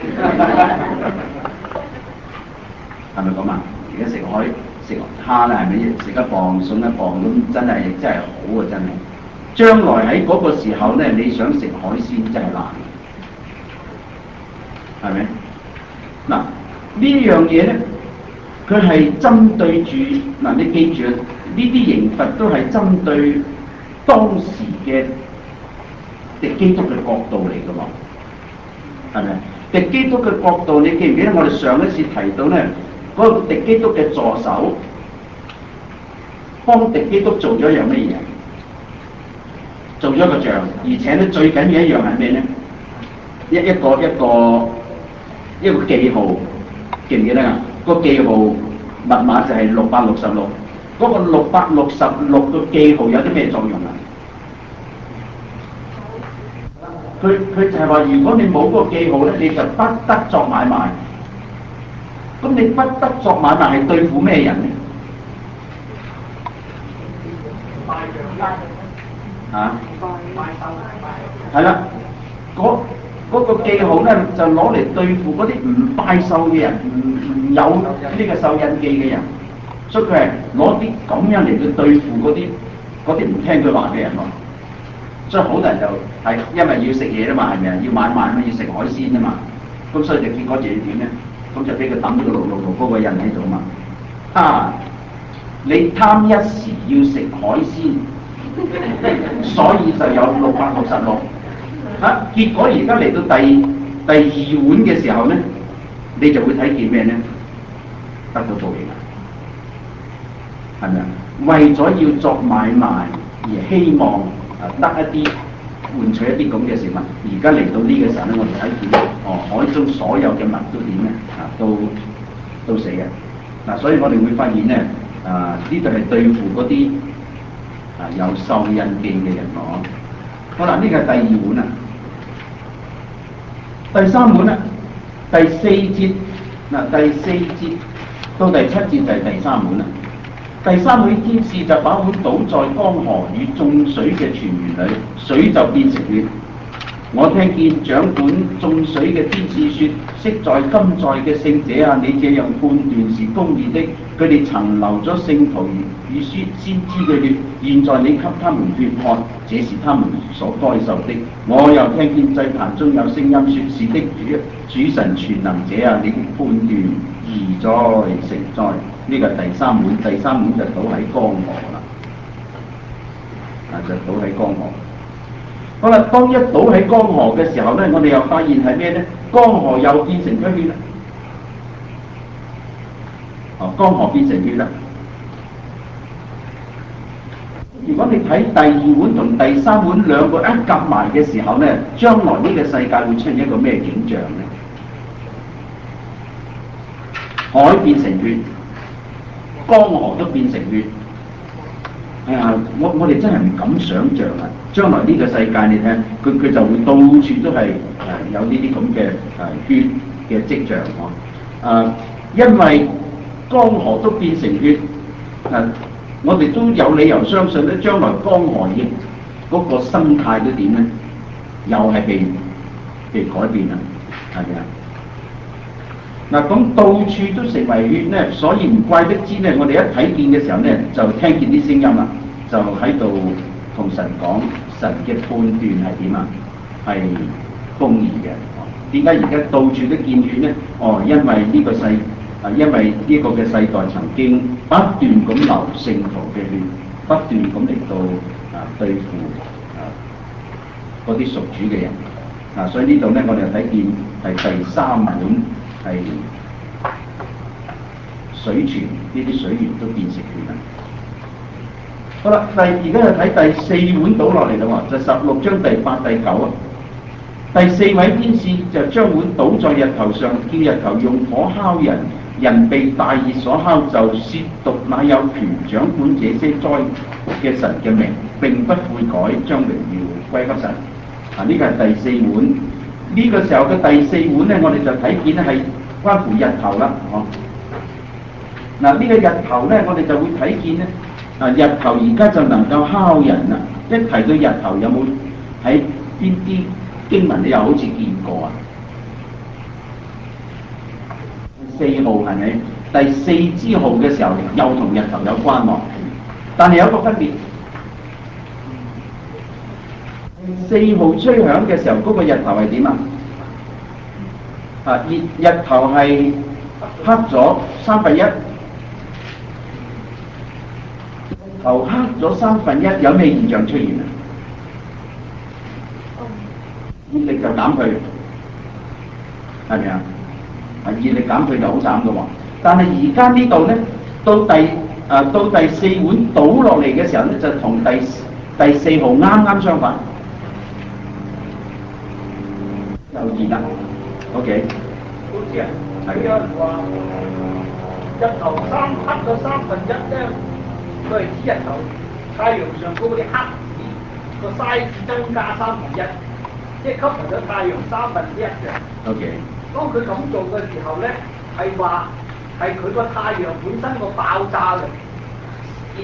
係咪咁啊？而家食海食蝦咧，係咪食一磅送一磅咁？真係真係好啊！真係。將來喺嗰個時候咧，你想食海鮮真係難，係咪？嗱，呢樣嘢咧，佢係針對住嗱，你記住啊，呢啲刑罰都係針對當時嘅敵基督嘅國度嚟㗎嘛，係咪？敵基督嘅國度，你記唔記得我哋上一次提到咧，嗰、那個敵基督嘅助手幫敵基督做咗一樣乜嘢？做咗個像，而且咧最緊要一樣係咩咧？一一個一個一個記號，記唔記得啊？個記號密碼就係六百六十六。嗰個六百六十六個記號有啲咩作用啊？佢佢就係話，如果你冇嗰個記號咧，你就不得作買賣。咁你不得作買賣係對付咩人咧？啊，係啦，嗰嗰、個記號咧就攞嚟對付嗰啲唔拜獸嘅人，唔唔有呢個獸印記嘅人，所以佢係攞啲咁樣嚟去對付嗰啲嗰啲唔聽佢話嘅人咯。所以好多人就係因為要食嘢啊嘛，係咪啊？要買賣啊嘛，要食海鮮啊嘛，咁所以就結果就要點咧？咁就俾佢抌咗個六六六嗰個印喺度啊嘛。啊！你貪一時要食海鮮，所以就有六百六十六。啊！結果而家嚟到第第二碗嘅時候咧，你就會睇見咩咧？得到報應啦，係咪啊？為咗要作買賣而希望啊得一啲換取一啲咁嘅食物，而家嚟到呢個時候咧，我哋睇見哦，海中所有嘅物都點咧？啊，都都死嘅。嗱、啊，所以我哋會發現咧，啊呢度係對付嗰啲啊有獸印記嘅人咯。好啦，呢個係第二碗啦。第三碗啦，第四節嗱、啊，第四節到第七節就係第三碗啦。第三位天使就把碗倒在江河與眾水嘅泉源裏，水就變成血。我聽見掌管眾水嘅天使說：昔在今在嘅聖者啊，你這樣判斷是公義的。佢哋曾流咗聖徒與先知嘅血，現在你給他們血喝，這是他們所該受的。我又聽見祭壇中有聲音說：是的，主主神全能者啊，你的判斷義哉誠哉。呢個係第三碗，第三碗就倒喺江河啦，啊就倒喺江河。好啦，當一倒喺江河嘅時候咧，我哋又發現係咩咧？江河又變成咗血啦。哦，江河變成血啦。如果你睇第二碗同第三碗兩個一夾埋嘅時候咧，將來呢個世界會出現一個咩景象咧？海變成血，江河都變成血。係、哎、啊，我我哋真係唔敢想像啊！將來呢個世界你睇，佢佢就會到處都係誒有呢啲咁嘅誒血嘅跡象喎。啊，因為江河都變成血，誒、啊，我哋都有理由相信咧，將來江河亦嗰個生態都點咧，又係被被改變啦，係咪啊？嗱，咁到處都成為血咧，所以唔怪得知咧，我哋一睇見嘅時候咧，就聽見啲聲音啦，就喺度同神講，神嘅判斷係點啊？係公義嘅。點解而家到處都見血咧？哦，因為呢個世啊，因為呢個嘅世代曾經不斷咁流聖徒嘅血，不斷咁嚟到啊對付啊嗰啲屬主嘅人。啊，所以呢度咧，我哋睇見係第三碗。係水泉，呢啲水源都變成血啦。好啦，第而家就睇第四碗倒落嚟啦喎，就十六章第八、第九啊。第四位天使就將碗倒在日頭上，叫日頭用火烤人，人被大熱所烤，就褻瀆那有權掌管這些災嘅神嘅名，並不悔改，將榮耀歸給神。啊，呢個係第四碗。呢個時候嘅第四碗咧，我哋就睇見咧係關乎日頭啦，哦。嗱，呢個日頭咧，我哋就會睇見咧，啊日頭而家就能夠烤人啦。一提到日頭，有冇喺邊啲經文你又好似見過啊？四號係咪？第四支號嘅時候又同日頭有關喎，但係有個分別。四號吹響嘅時候，嗰、那個日頭係點啊？啊，日日頭係黑咗三分一，日頭黑咗三分一，有咩現象出現啊？熱力就減退，係咪啊？啊，熱力減退就好慘㗎喎。但係而家呢度咧，到第啊到第四碗倒落嚟嘅時候咧，就同第第四號啱啱相反。就熱啦 ，OK。 好似啊，係有人話日頭三黑咗三分一咧，佢係指日頭太陽上高嗰啲黑子個 size 增加三分一，即係吸入咗太陽三分之一嘅。 OK。 當佢咁做嘅時候咧，係話係佢個太陽本身個爆炸力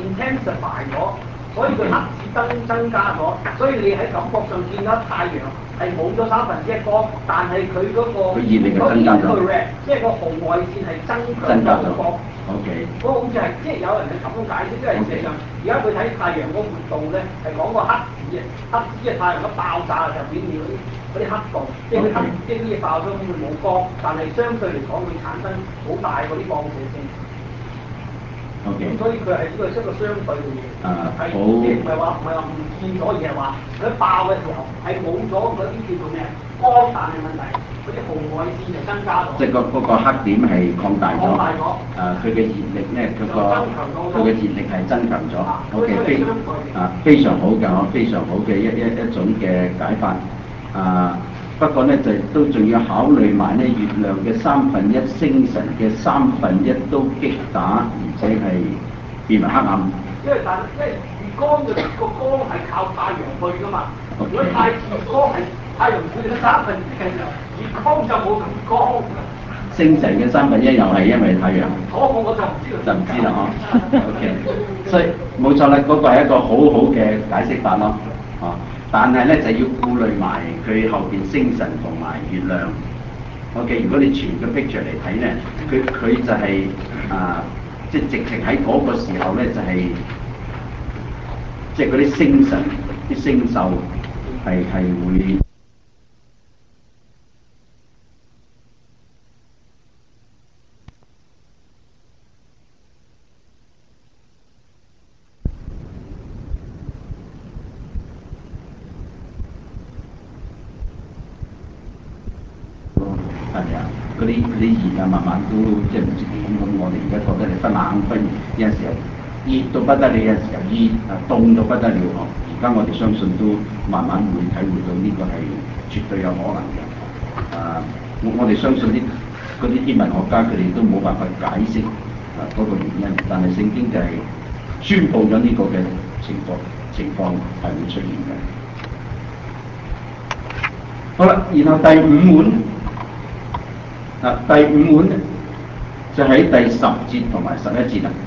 intensify 咗，所以佢黑子增增加咗，所以你喺感覺上見到太陽係冇咗三分之一光，但係佢嗰個佢熱力係增加咗， 即係個紅外線係增增加咗。 光。 O K。 嗰個好似係即係有人係咁樣解釋，因為實際上而家佢睇太陽嗰個活動咧係講個黑子啊，黑子係太陽一爆炸嘅時候表面嗰啲嗰啲黑洞，即係佢黑即係啲嘢爆咗咁佢冇光，但係相對嚟講會產生好大嗰啲放射性。 O K。 所以佢係呢個係一個相對嘅嘢。 啊，好。 即係唔係話唔係話唔見咗，而係話佢爆嘅時候係冇咗嗰啲叫做咩光彈嘅問題，嗰啲紅外線就增加咗。即係個嗰個黑點係擴大咗。擴大咗。啊，佢嘅熱力咧，佢個佢嘅熱力係增強咗。O K， 非啊非常好嘅，我非常好嘅一一一種嘅解法。啊，不過咧就都仲要考慮埋咧月亮嘅三分一星辰嘅三分一都擊打，而且係變為黑暗。因為但因為月光嘅個光係靠太陽去㗎嘛， okay. 如果太陽光係太陽佢嘅三分一嘅時候，月光就冇咁光。星辰嘅三分一又係因為太陽。嗰個我就唔知道。就唔知啦嗬。O K， 所以冇錯啦，嗰、那個係一個好好嘅解釋法咯。哦，但係咧就要顧慮埋佢後邊星辰同埋月亮。O K， 如果你全個 picture 嚟睇咧，佢佢就係、是、啊。即係直情喺嗰個時候咧，就係、是、即係嗰啲星辰、啲星宿係係會係咪啊？嗰啲嗰啲熱啊，慢慢都即係唔知點咁。我哋而家覺得你忽冷忽熱，有陣時候熱到不得了，有陣時候熱啊凍到不得了哦。而家我哋相信都慢慢會體會到呢個係絕對有可能嘅。啊，我我哋相信啲嗰啲天文學家佢哋都冇辦法解釋啊嗰個原因，但係聖經就係宣佈咗呢個嘅情況情況係會出現嘅。好啦，然後第五碗。嗱，第五碗咧就喺第十節同埋十一節啦。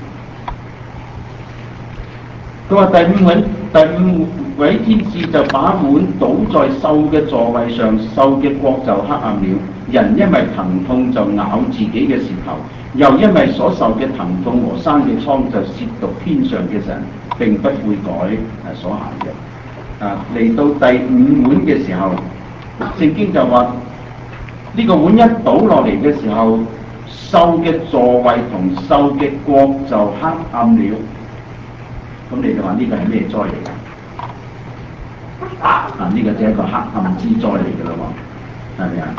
佢話第五碗，第五位天使就把碗倒在獸嘅座位上，獸嘅國就黑暗了。人因為疼痛就咬自己嘅舌頭，又因為所受嘅疼痛和生嘅瘡就褻瀆天上嘅神，並不悔改誒所行嘅。啊，嚟到第五碗嘅時候，聖經就話。呢個碗一倒落嚟嘅時候，獸嘅座位同獸嘅國就黑暗了。咁你就話呢個係咩災嚟㗎？啊，呢、這個就係一個黑暗之災嚟㗎啦喎，係咪啊？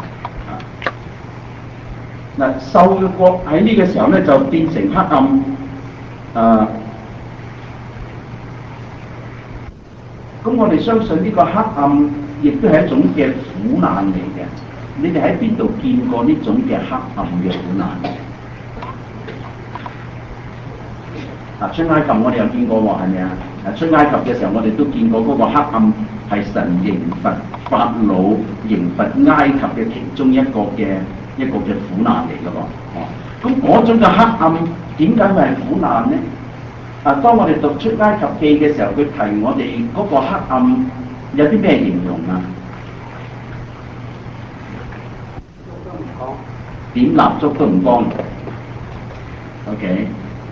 嗱，獸嘅國喺呢個時候咧就變成黑暗。啊，咁我哋相信呢個黑暗亦都係一種嘅苦難嚟嘅。你哋喺邊度見過呢種嘅黑暗嘅苦難？嗱，出埃及我哋有見過喎，係咪啊？嗱，出埃及嘅時候，我哋都見過嗰個黑暗係神刑罰法老、刑罰埃及嘅其中一個嘅一個嘅苦難嚟嘅喎。哦，咁嗰種嘅黑暗點解會係苦難呢？啊，當我哋讀出埃及記嘅時候，佢提我哋嗰個黑暗有啲咩形容啊？點蠟燭都唔光 ，OK？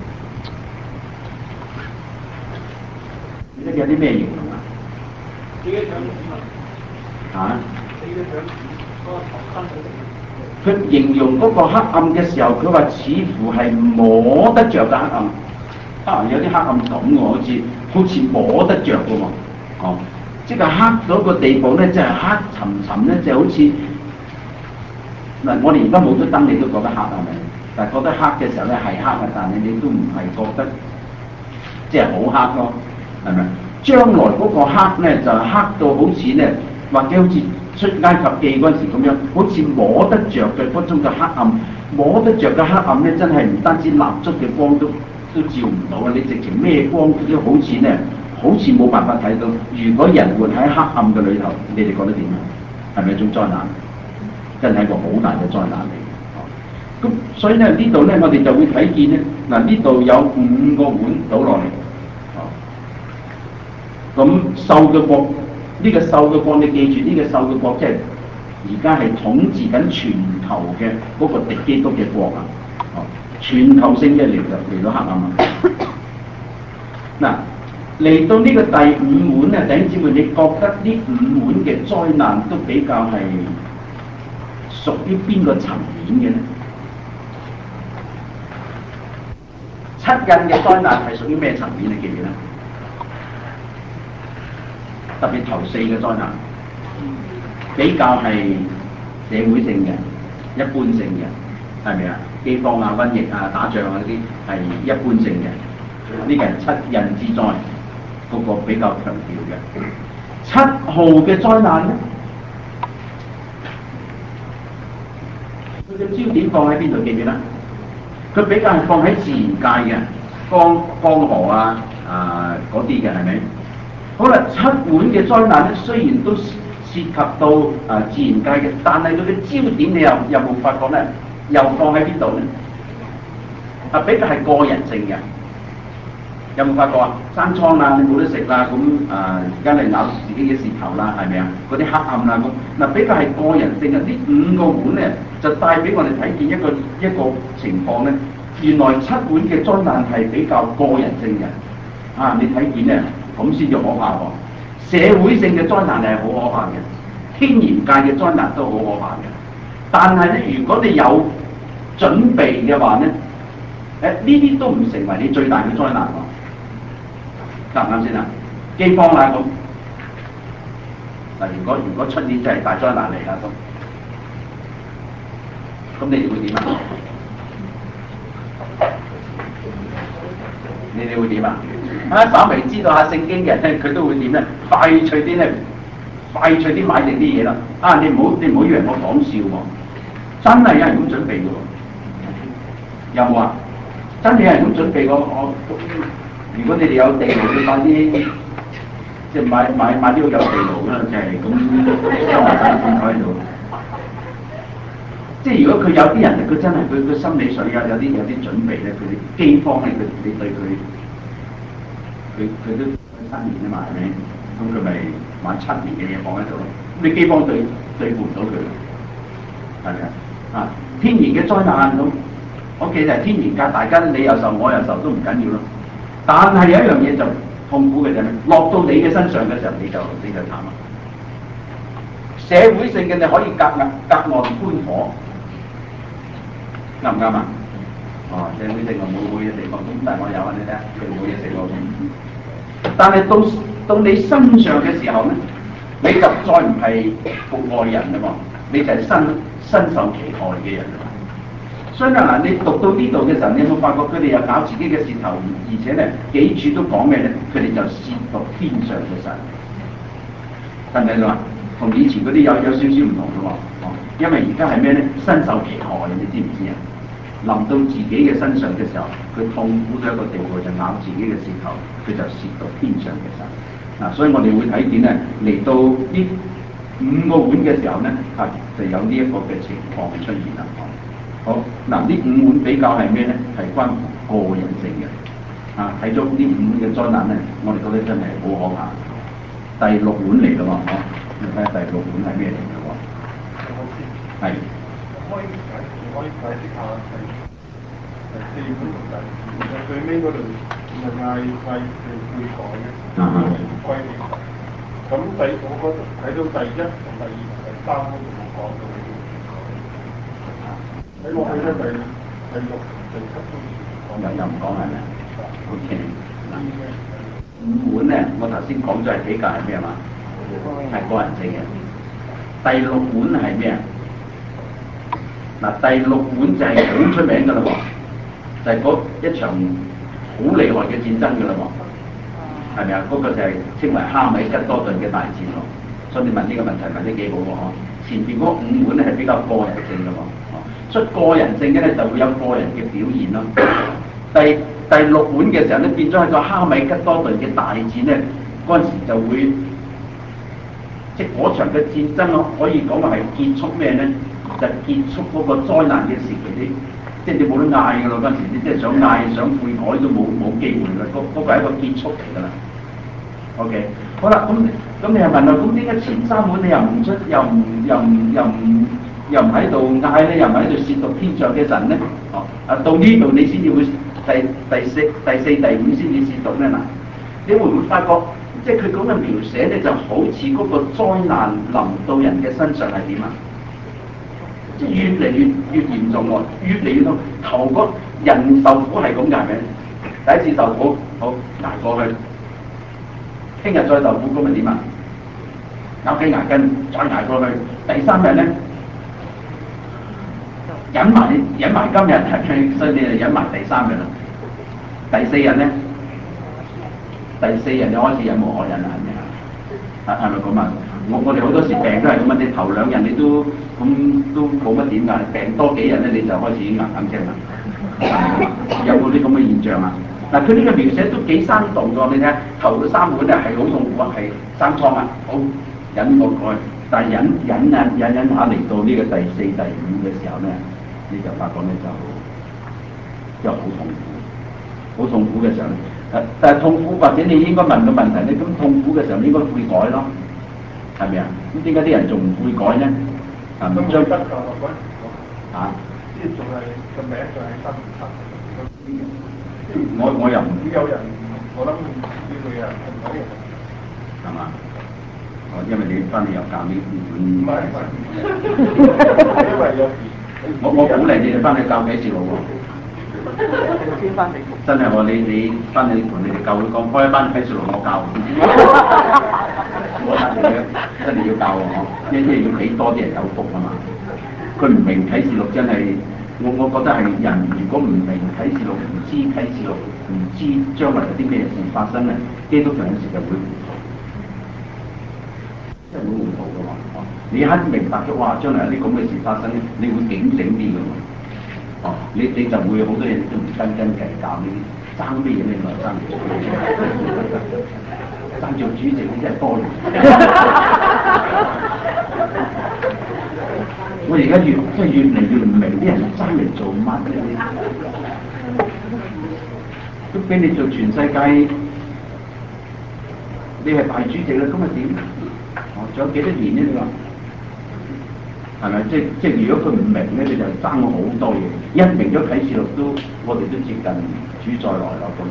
你得有啲咩形容啊？自己長子啊？自己長子嗰個頭身佢形容嗰個黑暗嘅時候，佢話似乎係摸得着嘅黑暗。啊，有啲黑暗咁喎，好似好似摸得着嘅喎。哦，即係黑到個地步咧，即係黑沉沉咧，就好似。嗱，我哋而家冇咗燈，你都覺得黑係咪？但係覺得黑嘅時候咧係黑嘅，但係你都唔係覺得即係好黑咯，係咪？將來嗰個黑咧就係黑到好似咧，或者好似出埃及記嗰陣時咁樣，好似摸得着嘅嗰種嘅黑暗，摸得着嘅黑暗咧，真係唔單止蠟燭嘅光都都照唔到啊！你直情咩光都好似咧，好似冇辦法睇到。如果人活喺黑暗嘅裏頭，你哋覺得點啊？係咪一種災難？真係一個好大嘅災難嚟嘅。咁所以咧呢度咧，我哋就會睇見咧，嗱呢度有五個碗倒落嚟。咁獸嘅國呢個獸嘅國，你記住呢、這個獸嘅國，即係而家係統治緊全球嘅嗰個敵基督嘅國啊！哦，全球性嘅嚟到嚟到黑暗啊！嗱，嚟到呢個第五碗咧，弟兄姊妹，你覺得呢五碗嘅災難都比較係屬於邊個層面嘅咧？七印嘅災難係屬於咩層面？你記唔記得？特別頭四嘅災難比較係社會性嘅、一般性嘅，係咪啊？饑荒啊、瘟疫啊、打仗啊嗰啲係一般性嘅，呢個係七印之災，嗰、那個比較強調嘅。七號嘅災難咧，佢嘅焦點放喺邊度？記唔記得？佢比較係放喺自然界嘅江江河啊啊嗰啲嘅，係咪？好啦，七碗嘅災難咧，雖然都涉及到啊自然界嘅，但係佢嘅焦點你又有冇發覺咧？又放喺邊度咧？啊，比較係個人性嘅，有冇發覺啊？生瘡啦，你冇得食啦，咁啊而家你咬自己嘅舌頭啦，係咪啊？嗰啲黑暗啦，咁嗱比較係個人性嘅。呢五個碗咧，就帶俾我哋睇見一個一個情況咧。原來七碗嘅災難係比較個人性嘅，啊你睇見咧？咁先至可怕喎！社會性嘅災難係好可怕嘅，天然界嘅災難都好可怕嘅。但係咧，如果你有準備嘅話咧，誒呢啲都唔成為你最大嘅災難喎。啱唔啱先啊？饑荒啦咁，嗱如果如果出年真係大災難嚟啦咁，咁你哋會點啊？你哋會點啊？啊，稍微知道下聖經嘅人咧，佢都會點咧？快脆啲咧，快脆啲買定啲嘢啦！啊，你唔好你唔好以為我講笑喎，真係有人咁準備嘅喎。有冇啊？真係有人咁準備過我？如果你哋有地圖，你買啲即係買買買啲好有地圖啦，就係咁收埋晒放喺度。即係如果佢有啲人，佢真係佢佢心理上有有啲有啲準備咧，佢哋饑荒咧，佢你對佢佢佢都三年啊嘛，係咪？咁佢咪買七年嘅嘢放喺度咯。咁你饑荒對對付唔到佢，係咪啊？啊，天然嘅災難咁，我記得係天然界，大家你又受我又受都唔緊要咯。但係有一樣嘢就痛苦嘅就係落到你嘅身上嘅時候，你就你就慘啦。社會性嘅你可以隔岸隔岸觀火。啱唔啱啊？哦，社會性我冇冇嘢地方，咁但係我有啊，你睇下，佢冇嘢食喎咁。但係到到你身上嘅時候咧，你就再唔係局外人啦嘛，你就係身身受其害嘅人啦。所以咧嗱，你讀到呢度嘅時候，你有冇發覺佢哋又搞自己嘅舌頭，而且咧幾處都講咩咧？佢哋就褻瀆天上嘅神，係咪啊？同以前嗰啲有有少少唔同嘅喎。哦，因為而家係咩咧？身受其害，你知唔知啊？臨到自己嘅身上嘅時候，佢痛苦到一個地步，就咬自己嘅舌頭，佢就褻瀆天上嘅神。嗱、啊，所以我哋會睇見咧，嚟到呢五個碗嘅時候咧，係就有呢一個嘅情況出現啦。好，嗱、啊，呢五碗比較係咩咧？係關乎個人性嘅。啊，睇咗呢五碗嘅災難咧，我哋覺得真係好可怕。第六碗嚟咯喎，好，你睇下第六碗係咩嚟嘅喎？係。 可以解，可以解釋下係係四碗同第其實最尾嗰度唔係嗌嗌佢悔改嘅，歸結。咁第我覺得睇到第一同第二同第三嗰度冇講到呢啲悔改。睇落去咧第第六第七都又又唔講係咪 ？O K。五碗咧，我頭先講咗係比較係咩嘛？係個人性嘅。第六碗係咩啊？嗱，第六碗就係好出名㗎啦喎，就係、是、嗰一場好厲害嘅戰爭㗎啦喎，係咪啊？嗰、那個就係稱為哈米吉多頓嘅大戰咯。所以你問呢個問題問得幾好喎？前邊嗰五碗咧係比較個人性㗎喎，所以個人性嘅咧就會有個人嘅表現咯。第第六碗嘅時候咧變咗係個哈米吉多頓嘅大戰咧，嗰陣時就會即係嗰場嘅戰爭咯，可以講話係結束咩咧？就結束嗰個災難嘅時期，啲即係你冇得嗌㗎咯。嗰陣時你即係想嗌想悔改都冇冇機會㗎。嗰、嗰個係一個結束嚟㗎啦。 OK， 好啦，咁咁你又問啦，咁點解前三碗你又唔出，又唔又唔又唔又唔喺度嗌咧，又唔喺度褻瀆天上嘅神咧？哦，啊到呢度你先至會第第四第四第五先至褻瀆咧嗱，你會唔會發覺即係佢咁嘅描寫咧，就好似嗰個災難臨到人嘅身上係點啊？即係越嚟越越嚴重喎，越嚟越痛。頭嗰人受苦係咁㗎，係咪？第一次受苦好捱過去。聽日再受苦咁咪點啊？咬緊牙根再捱過去，第三日咧忍埋忍埋今日，所以你就忍埋第三日啦。第四日咧，第四日就開始忍無可忍啦，係咪啊？係係咪咁啊？我我哋好多時病都係咁啊！你頭兩日你都咁都冇乜點㗎，病多幾日咧你就開始硬硬聲啦。有冇啲咁嘅現象啊？嗱，佢呢個描寫都幾生動㗎，你睇下頭嗰三碗咧係好痛苦啊，係生瘡啊，好忍過過去，但係忍忍啊忍忍下嚟到呢個第四、第五嘅時候咧，你就發覺咧就即係好痛苦，好痛苦嘅時候咧，但係痛苦或者你應該問個問題咧，咁痛苦嘅時候你應該悔改咯，係咪啊？咁點解啲人仲唔悔改咧？啊，唔將得救落去啊？即係仲係個名仲係新新。我我又唔有人，我諗呢個人唔可以係嘛？哦，因為你翻嚟又教呢本，唔係唔係，因為有時我我鼓勵你哋翻去教啟示錄喎。先翻嚟。真係喎，你你翻去同你哋教會講開一班啟示錄我教，我真係真係要教我，因為要俾多啲人有福啊嘛。佢唔明啟示錄真係。我我覺得係人如果唔明啟示錄，唔知啟示錄，唔知將來有啲咩事發生咧，基督徒有時就會糊塗，即係會糊塗嘅喎。你一明白咗哇，將來有啲咁嘅事發生咧，你會警醒啲嘅喎。哦，你你就會好多嘢都唔斤斤計較，你爭咩嘢咧？我爭做爭做主席，你真係多我而家越即係越嚟越唔明啲人爭嚟做乜嘅，都俾你做全世界，你係大主席啦，咁咪點？哦，仲有幾多年咧？你話係咪？即即係如果佢唔明咧，你就爭好多嘢。一明咗啟示錄都，我哋都接近主再來咯咁。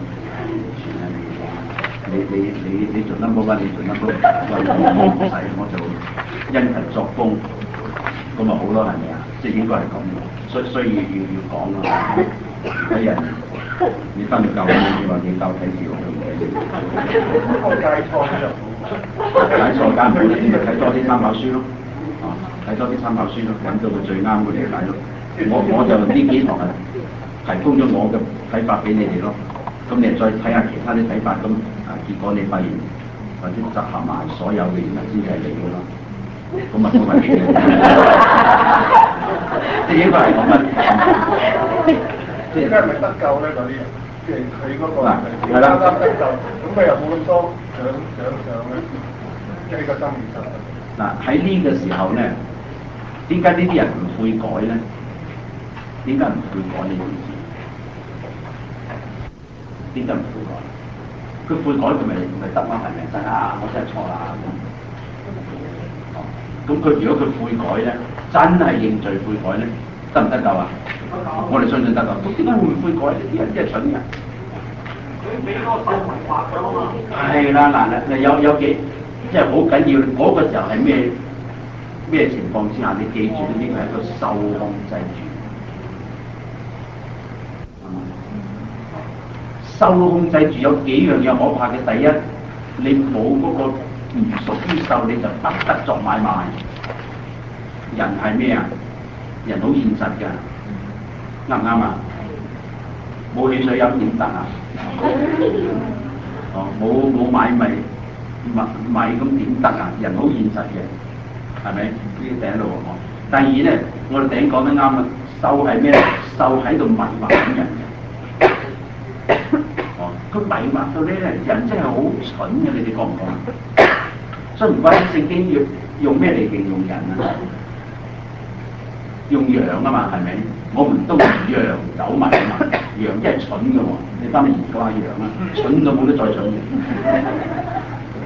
你你你你做 number one，你做 number one，我唔使，我就因勤作工。咁咪好咯，係咪啊？即係應該係咁，所所以要要講啊！睇人，你翻去教會，你話你教啟示錄，我解錯就好，解錯梗唔好，你咪睇多啲參考書咯，啊，睇多啲參考書咯，揾到個最啱嘅理解咯。我我就呢幾堂啊，提供咗我嘅睇法俾你哋咯。咁你再睇下其他啲睇法，咁啊結果你發現或者集合埋所有嘅原來先係你嘅咯。咁啊，都係嘅，即係應該係咁啊！即係而家係咪得救咧？嗰啲人，即係佢嗰個係啦，啱得救，咁佢又冇咁多想想想咧，即係個心意上。嗱喺呢個時候咧，點解呢啲人唔悔改咧？點解唔悔改呢件事？點解唔悔改？佢悔改佢咪咪得咯？係咪真啊？我真係錯啦！咁佢如果佢悔改咧，真係認罪悔改咧，得唔得救啊？我哋相信得救。咁點解會悔改呢？啲人真係蠢嘅。佢俾嗰個手文化咗啊嘛。係啦，嗱嗱，有有幾即係好緊要。嗰、那個時候係咩咩情況之下？你記住呢個係一個受控制住。受控制住有幾樣嘢可怕嘅。第一，你冇嗰、那個。唔屬於受你就不得作買賣。人係咩啊？人好現實㗎，啱唔啱啊？冇汽水飲點得啊？哦，冇冇買米米米咁點得啊？人好現實嘅，係咪？呢個第一路講。第二咧，我哋頂講得啱啊。受係咩咧？受喺度迷惑緊人嘅。哦，佢迷惑到咧，人真係好蠢嘅，你哋覺唔覺啊？所以唔怪得聖經要用咩嚟形容人啊？用羊啊嘛，係咪？我們都羊走迷啊嘛，羊真係蠢嘅喎。你翻嚟研究下羊啊，蠢到冇得再蠢嘅。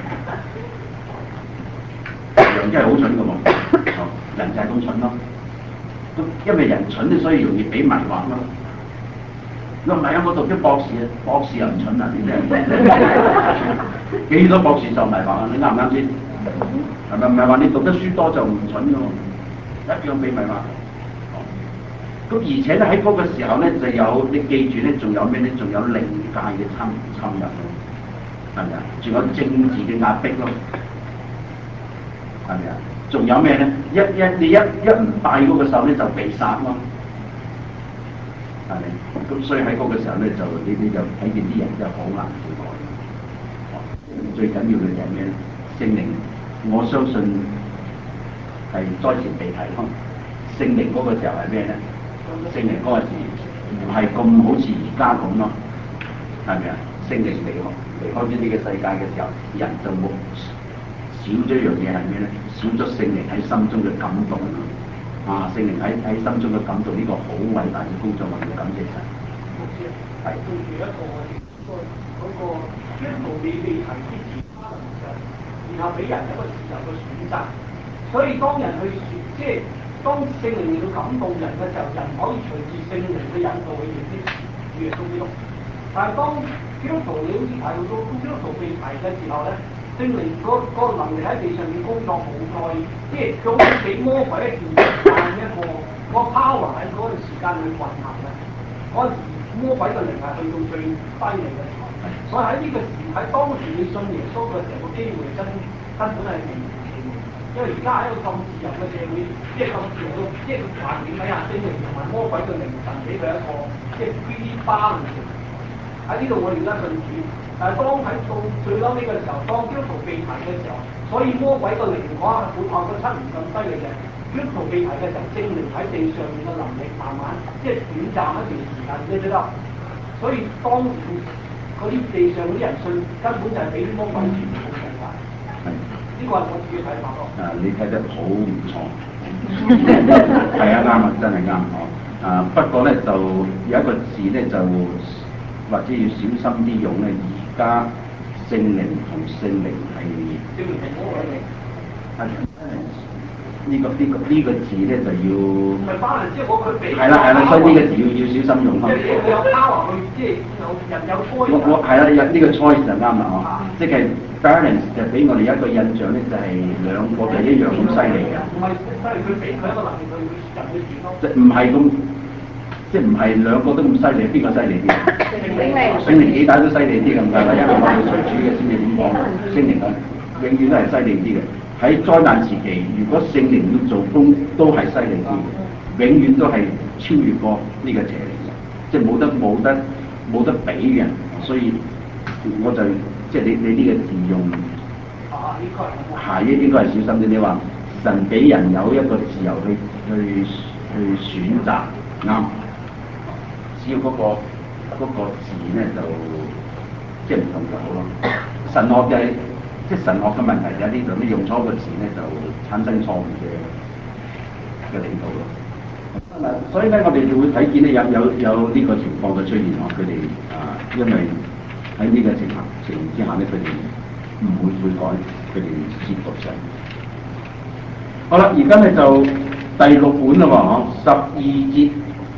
人真係好蠢嘅喎，人就係咁蠢咯。咁因為人蠢咧，所以容易俾迷惑咯。如果唔係啊，我讀咗博士，博士又唔蠢啊？點啫？幾多博士就迷惑啊？你啱唔啱先？係咪唔係話你讀得書多就唔蠢嘅喎？一樣俾迷惑。咁而且咧喺嗰個時候咧就有，你記住咧，仲有咩咧？仲有靈界嘅侵侵入咯，係咪啊？仲有政治嘅壓迫咯，係咪啊？仲有咩咧？一一你一一唔戴嗰個手咧就被殺咯，係咪？咁所以喺嗰個時候咧就你你就睇見啲人就好難悔改。最緊要嘅就係咩咧？聖靈，我相信係災前被提咯。聖靈嗰個時候係咩咧？聖靈嗰個時唔係咁好似而家咁咯，係咪啊？聖靈離開離開咗呢個世界嘅時候，人就冇少咗一樣嘢係咩咧？少咗聖靈喺心中嘅感動啊！聖靈喺喺心中嘅感動，呢、這個好偉大嘅工作，我哋感謝神。係對住一個個嗰個一路未被提之前，然後俾人一個自由嘅選擇，所以當人去選即係。當聖靈嚟到感動人嘅時候，人可以隨住聖靈嘅引導去認識主耶穌基督。但係當基督徒你好似提到到基督徒被提嘅時候咧，聖靈嗰嗰個能力喺地上面工作冇再，即係佢好似俾魔鬼一段時間一個個 power 喺嗰段時間去運行嘅。嗰陣時魔鬼嘅靈係去到最低微嘅時候，所以喺呢個時喺當時你信耶穌嘅時候，個機會真根本係零。因為而家喺一個咁自由嘅社會，即係咁自由嘅即係環境底下，聖靈同埋魔鬼嘅靈神俾佢一個即係 free balance。喺呢度我哋而家信主，但係當喺到最嬲呢個時候，當基督徒被提嘅時候，所以魔鬼嘅靈講係會靠個七年咁犀利嘅。基督徒被提嘅時候，聖靈喺地上面嘅能力慢慢即係短暫一段時間先得。所以當嗰啲地上嗰啲人信，根本就係俾啲魔鬼全部控制晒。呢個係我自己睇法咯。啊， 你睇得好唔錯，係啊，啱啊，真係啱哦。啊，不過咧就有一個字咧就或者要小心啲用咧。而家聖靈同聖靈係聖靈係魔鬼嚟。係呢個呢個呢個字咧就要唔係翻嚟，即係我佢俾係啦係啦，所以呢個字要要小心用咯。即係佢有 power 去，即係有人有 choice。我我係啦，有呢個 choice 就啱啦哦，即係。balance 就俾我哋一個印象咧，就係兩個就一樣咁犀利嘅。唔係犀利，佢俾佢一個能力去人去轉咯。即係唔係咁，即係唔係兩個都咁犀利，邊個犀利啲？聖靈，聖靈幾大都犀利啲咁㗎啦，因為我哋隨主嘅先至點講，聖靈啊，永遠都係犀利啲嘅。喺災難時期，如果聖靈要做工，都係犀利啲嘅，永遠都係超越過呢個邪靈嘅，即係冇得冇得冇得比嘅。所以我就。即係你你呢個字用，係應應該係小心啲。你話神俾人有一個自由去去去選擇啱，只要嗰個嗰個字咧就即係唔同就好咯。神學嘅即係神學嘅問題就喺呢度，你用錯個字咧就產生錯誤嘅嘅領導咯。嗱，所以咧我哋就會睇見咧有有有呢個情況嘅出現咯。佢哋啊，因為喺呢個情況情形之下咧，佢哋唔會悔改，佢哋接受上。好啦，而家咧就第六本啦喎，十二節，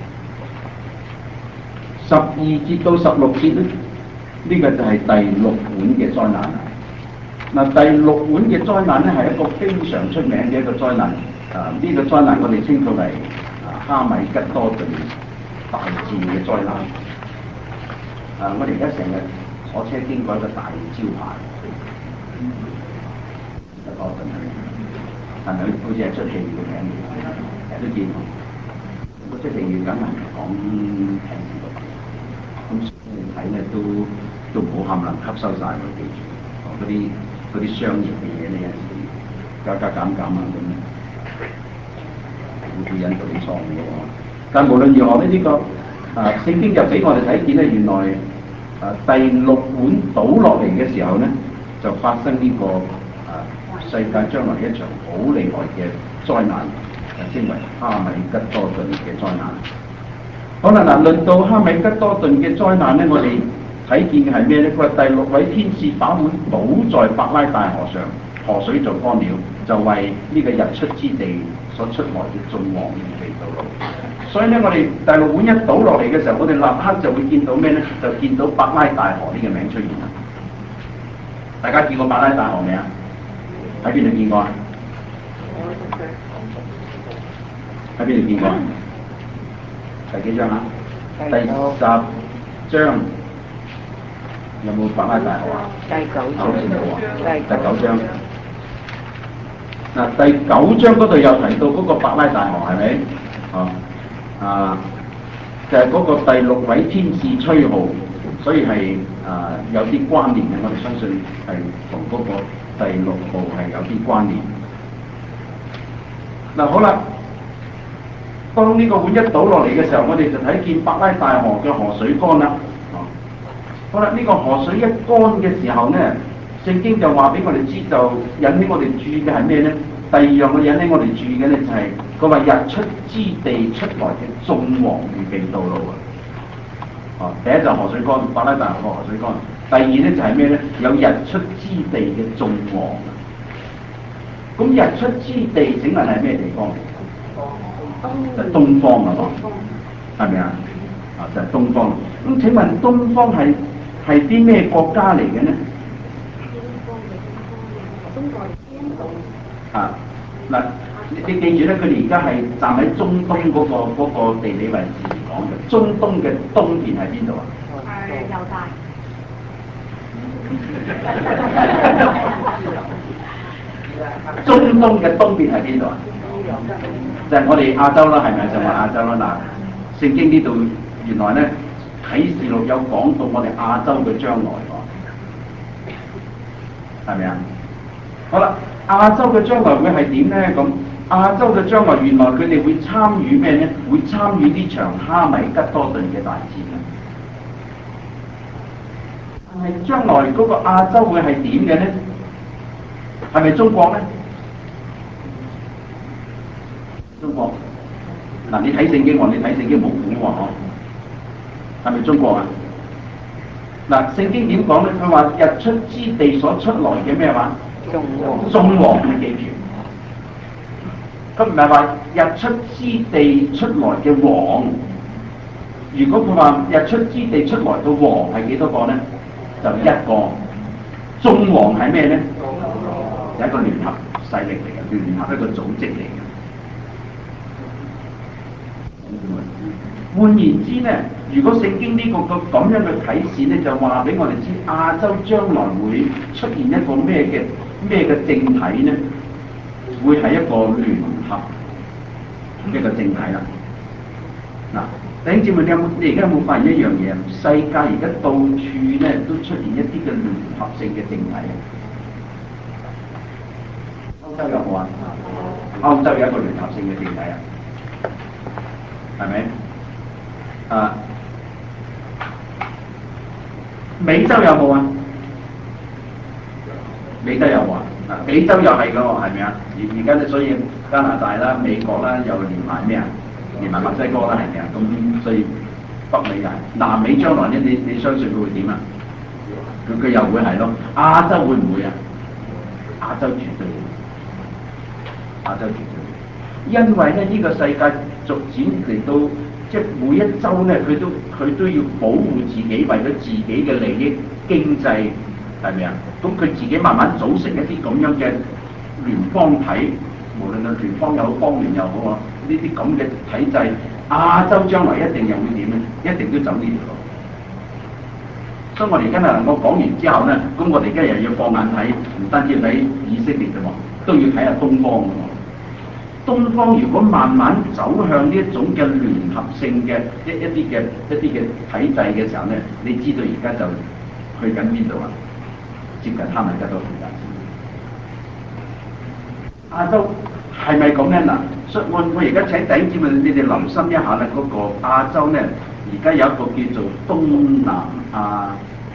十二節到十六節咧，呢、這個就係第六本嘅災難。嗱，第六本嘅災難咧係一個非常出名嘅一個災難。啊，呢、這個災難我哋稱佢為啊哈米吉多頓大戰嘅災難。啊，我哋而家成日坐車經過一個大招牌，吉多頓係咪好似係出戲嘅名嚟？成日都見到。個出戲梗係講平時嘅，咁你睇咧都都唔好冚唪唥吸收晒佢記住。嗰啲嗰啲商業嘅嘢咧，有時加加減減啊咁，會引導你錯誤嘅喎。但無論如何咧，呢、這個啊聖經就俾我哋睇見咧，原來啊第六碗倒落嚟嘅時候咧，就發生呢、這個啊世界將來一場好厲害嘅災難，就稱為哈米吉多頓嘅災難。好啦，嗱，論到哈米吉多頓嘅災難咧，我哋睇見嘅係咩咧？佢話第六位天使把碗倒在伯拉大河上， 河水就乾了，就為呢個日出之地所出來嘅眾王預備道路。所以咧，我哋第六碗一倒落嚟嘅時候，我哋立刻就會見到咩咧？就見到伯拉大河呢個名出現啦。大家見過伯拉大河未啊？喺邊度見過啊？喺邊度見過？第幾章啊？第十章有冇伯拉大河啊？ 第九章。 好似冇啊。第九章。嗱，第九章嗰度又提到嗰個伯拉大河，係咪？哦。啊，就係、是、嗰個第六位天使吹號，所以係啊有啲關聯嘅。我哋相信係同嗰個第六號係有啲關聯。嗱、啊，好啦，當呢個碗一倒落嚟嘅時候，我哋就睇見伯拉大河嘅河水乾啦。哦、啊，好啦，呢、這個河水一乾嘅時候咧，聖經就話俾我哋知，就引起我哋注意嘅係咩咧？第二樣嘅引起我哋注意嘅咧就係佢話日出之地出來嘅眾王預備道路啊！哦，第一就河水乾，伯拉大河河水乾。第二咧就係咩咧？有日出之地嘅眾王啊！咁日出之地請問係咩地方？就係東方啊！講係咪啊？啊，就係東方。咁請問東方係係啲咩國家嚟嘅呢？啊嗱，你你記住咧，佢哋而家係站喺中東嗰、嗰個嗰個地理位置嚟講嘅。中東嘅東邊係邊度啊？ 係猶大。 中東嘅東邊係邊度啊？就係、係、我哋亞洲啦，係咪就話亞洲啦？嗱，聖經呢度原來咧啟示錄有講到我哋亞洲嘅將來喎，係咪啊？好啦。亞洲嘅將來會係點咧？咁亞洲嘅將來原來佢哋會參與咩咧？會參與呢場哈米吉多頓嘅大戰啊！但係將來嗰個亞洲會係點嘅咧？係咪中國咧？中國嗱，你睇聖經喎，你睇聖經冇估喎，嗬？係咪中國啊？嗱，聖經點講咧？佢話日出之地所出來嘅咩話？眾王，眾王你記住，佢唔係話日出之地出來嘅王。如果佢話日出之地出來嘅王係幾多個咧？就一個。眾王係咩咧？有一個聯合勢力嚟嘅，聯合一個組織嚟嘅。換言之咧，如果聖經呢個個咁樣嘅啟示咧，就話俾我哋知亞洲將來會出現一個咩嘅咩嘅政體咧，會係一個聯合一個政體啦。嗱，弟兄姊妹，你有冇你而家有冇發現一樣嘢？世界而家到處咧都出現一啲嘅聯合性嘅政體啊！歐洲有冇啊？歐洲有一個聯合性嘅政體啊，係咪？啊，美洲有冇啊？美洲有冇啊？嗱，美洲又係㗎喎，係咪啊？而而家咧，所以加拿大啦、美國啦，又連埋咩啊？連埋墨西哥啦，係咪啊？咁所以北美就係南美將來咧，你你相信佢會點啊？佢佢又會係咯。亞洲會唔會啊？亞洲絕對會，亞洲絕對會，因為咧呢個世界逐漸嚟到。即係每一州咧，佢都佢都要保護自己，為咗自己嘅利益、經濟，係咪啊？咁佢自己慢慢組成一啲咁樣嘅聯邦體，無論係聯邦又好、邦聯又好啊，呢啲咁嘅體制，亞洲將來一定又會點咧？一定都走呢條路。所以我哋今日能夠講完之後咧，咁我哋而家又要放眼睇，唔單止睇以色列啫喎，都要睇下東方㗎喎。東方如果慢慢走向呢一種嘅聯合性嘅一一啲嘅一啲嘅體制嘅時候咧，你知道而家就去緊邊度啊？接近哈米吉多頓大戰。亞洲係咪咁咧？嗱，所以我我而家請弟兄姊妹你哋留心一下咧，嗰個亞洲咧，而家有一個叫做東南亞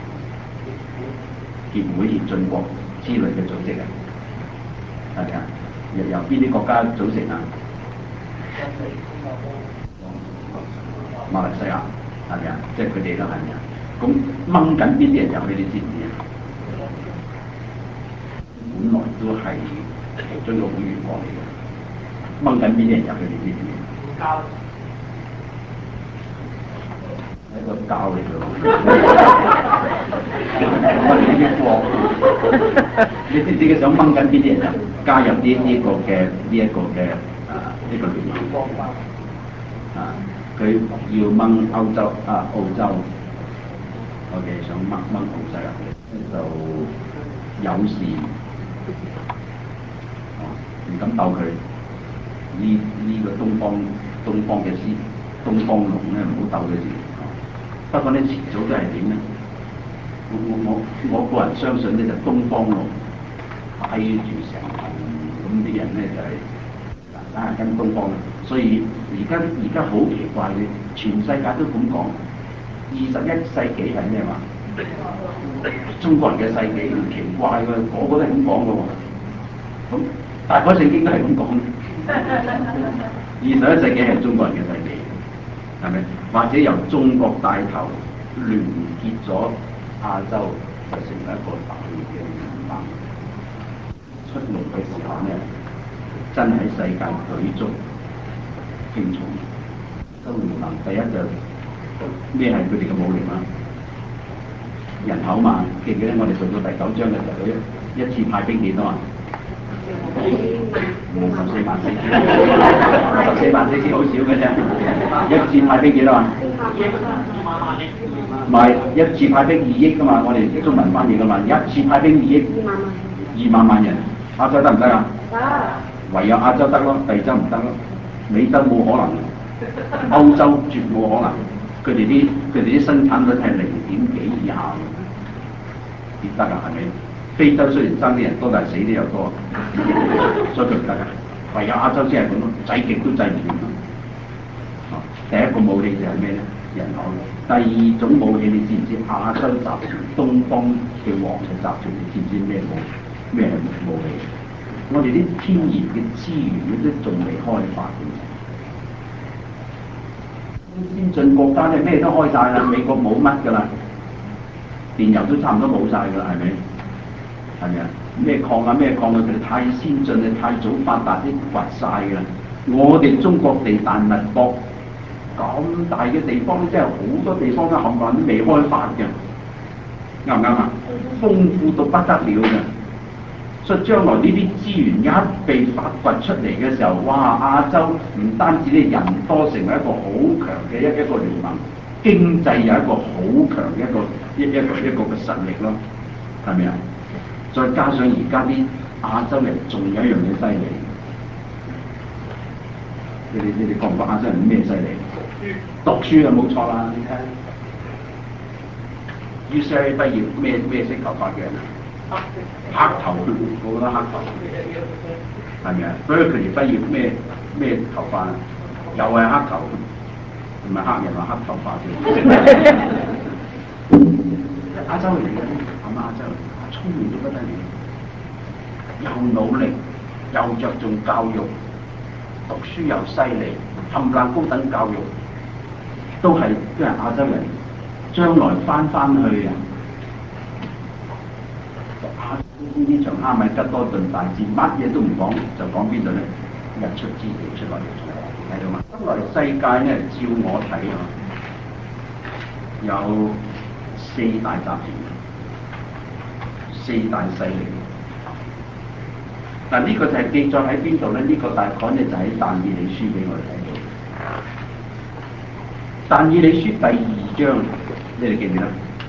協會協進國之類嘅組織啊，係咪啊？由由邊啲國家組成啊？馬來西亞係咪啊？即係佢哋都係咪啊？咁掹緊邊啲人入去？你知唔知啊？本來都係其中一個會員國嚟嘅，掹緊邊啲人入去你知唔知？ 教係一個教嚟嘅，我哋呢啲國，你知唔知佢想掹緊邊啲人入加入呢呢個嘅呢一個嘅啊呢個聯盟？啊，佢要掹歐洲啊澳洲，我哋想掹掹澳洲入去，就有事，哦唔敢鬥佢。呢呢、這個東方東方嘅獅東方龍咧，唔好鬥佢住。不過咧，遲早都係點咧？我我我我個人相信咧，就東方龍帶住成群咁啲人咧，就係嗱梗係跟東方。所以而家而家好奇怪嘅，全世界都咁講。二十一世紀係咩話？中國人嘅世紀，唔奇怪㗎，個個都係咁講㗎喎。咁大概聖經都係咁講。二十一世紀係中國人嘅世紀，係咪？或者由中國帶頭聯結咗亞洲，就成為一個大嘅聯盟。出嚟嘅時候咧，真喺世界舉足輕重。洲聯盟第一就咩係佢哋嘅武力啊？人口嘛，記唔記得我哋做到第九章嘅時候，一一次派兵幾多啊？唔係十四萬四千，十四萬四千好少嘅啫。一次派兵幾多啊？唔係一次派兵二億噶嘛，我哋中文翻譯噶嘛，一次派兵二億，二萬萬人，亞洲得唔得啊？得。唯有亞洲得咯，地洲唔得咯，美洲冇可能，歐洲絕冇可能。佢哋啲佢哋啲生產率係零點幾以下，點得啊？係咪？非洲雖然生啲人多，但係死啲又多，所以佢唔得㗎。唯有亞洲先係咁咯，制極都制唔掂咯。第一個武器就係咩咧？人口。第二種武器你知唔知？亞洲集團、東方嘅王嘅集團，你知唔知咩武咩係武器？我哋啲天然嘅資源都仲未開發嘅。先進國家咧咩都開晒啦，美國冇乜㗎啦，電油都差唔多冇晒㗎啦，係咪？係咪啊？咩礦啊咩礦啊，佢哋太先進啊，太早發達啲掘晒㗎啦。我哋中國地大物博，咁大嘅地方咧，真係好多地方咧冚唪唥都未開發嘅，啱唔啱啊？豐富到不得了嘅，所以將來呢啲資源一被發掘出嚟嘅時候，哇！亞洲唔單止咧人多，成為一個好強嘅一一個聯盟，經濟有一個好強嘅一個一一個一個嘅實力咯，係咪啊？再加上而家啲亞洲人仲有一樣嘢犀利，你哋你哋覺唔覺亞洲人咩犀利？讀書啊冇錯啦，你睇 U C L A 畢業咩咩色頭髮嘅人啊？黑頭，我覺得黑頭，係咪啊？所以佢哋畢業咩咩頭髮啊？又係黑頭，唔係黑人話黑頭髮嘅。亞洲嚟嘅，咁亞洲聰明到不得了，又努力，又着重教育，讀書又犀利，冚唪唥高等教育，都係都係亞洲人，將來翻翻去啊！呢場哈米吉多頓大戰，乜嘢都唔講，就講邊度咧？日出之地出來，睇到嘛？將來世界咧，照我睇啊，有四大集團，四大勢力。嗱，呢個就係記載喺邊度咧？呢、這個大概咧就喺但以理書俾我哋睇到。但以理書第二章，你哋記唔記得？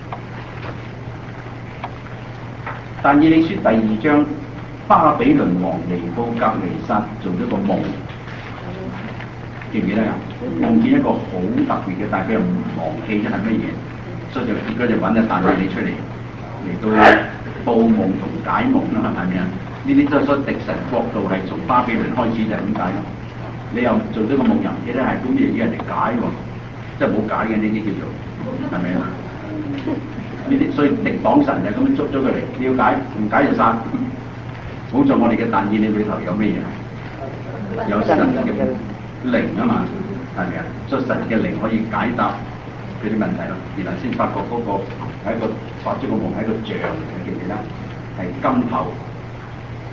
但以理書第二章，巴比倫王尼布甲尼撒做咗個夢，記唔記得啊？夢見一個好特別嘅，但係佢又唔忘記咗係乜嘢，所以就結果就揾咗但以理出嚟嚟到報夢同解夢啦，係咪啊？呢啲即係所以敵神國度係從巴比倫開始就係咁解咯。你又做咗個夢又唔記得係咁嘢，要人哋解喎，即係冇解嘅呢啲叫做係咪啊？呢啲所以敵擋神就咁捉咗佢嚟，了解唔解就殺。好在我哋嘅但以理裏頭有咩嘢？有神嘅靈啊嘛，係咪啊？所以神嘅靈可以解答佢啲問題咯。然後先發覺嗰個係一個發咗個夢係一個像，記唔記得？係金頭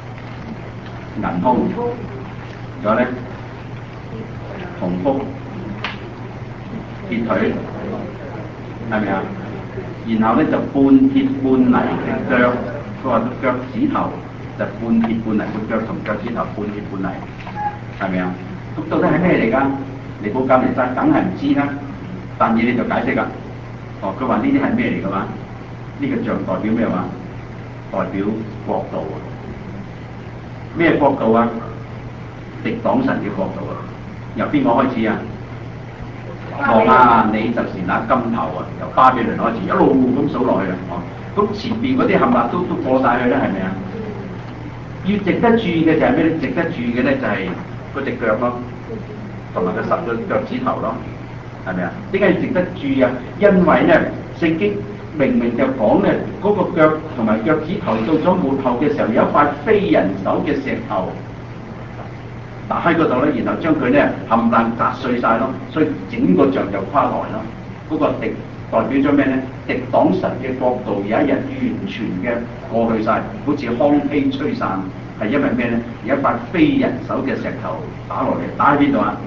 銀胸，仲有咧紅腹、鐵腿，係咪啊？然後咧就半鐵半泥嘅腳，佢話腳趾頭就半鐵半泥，個腳同腳趾頭半鐵半泥，係咪啊？咁到底係咩嚟㗎？尼布甲尼撒梗係唔知啦，但係你就解釋啦。哦，佢話呢啲係咩嚟㗎嘛？呢、這個像代表咩話？代表國度啊！咩國度啊？敵擋神嘅國度啊！由邊個開始啊？望啊！你就是那金頭啊！由巴比倫開始一路咁數落去啊！哦，咁前邊嗰啲冚唪唥都都過晒去啦，係咪啊？要值得注意嘅就係咩咧？值得注意嘅咧就係嗰隻腳咯，同埋個十個腳趾頭咯，係咪啊？點解要值得注意啊？因為咧聖經明明就講咧嗰個腳同埋腳趾頭到咗末後嘅時候，有一塊非人手嘅石頭打喺嗰度咧，然後將佢咧冚唪唥砸碎晒咯，所以整個像就垮來咯。嗰、那個敵代表咗咩咧？敵擋神嘅國度有一日完全嘅過去晒，好似糠秕吹散，係因為咩咧？有一塊非人手嘅石頭打落嚟，打喺邊度啊？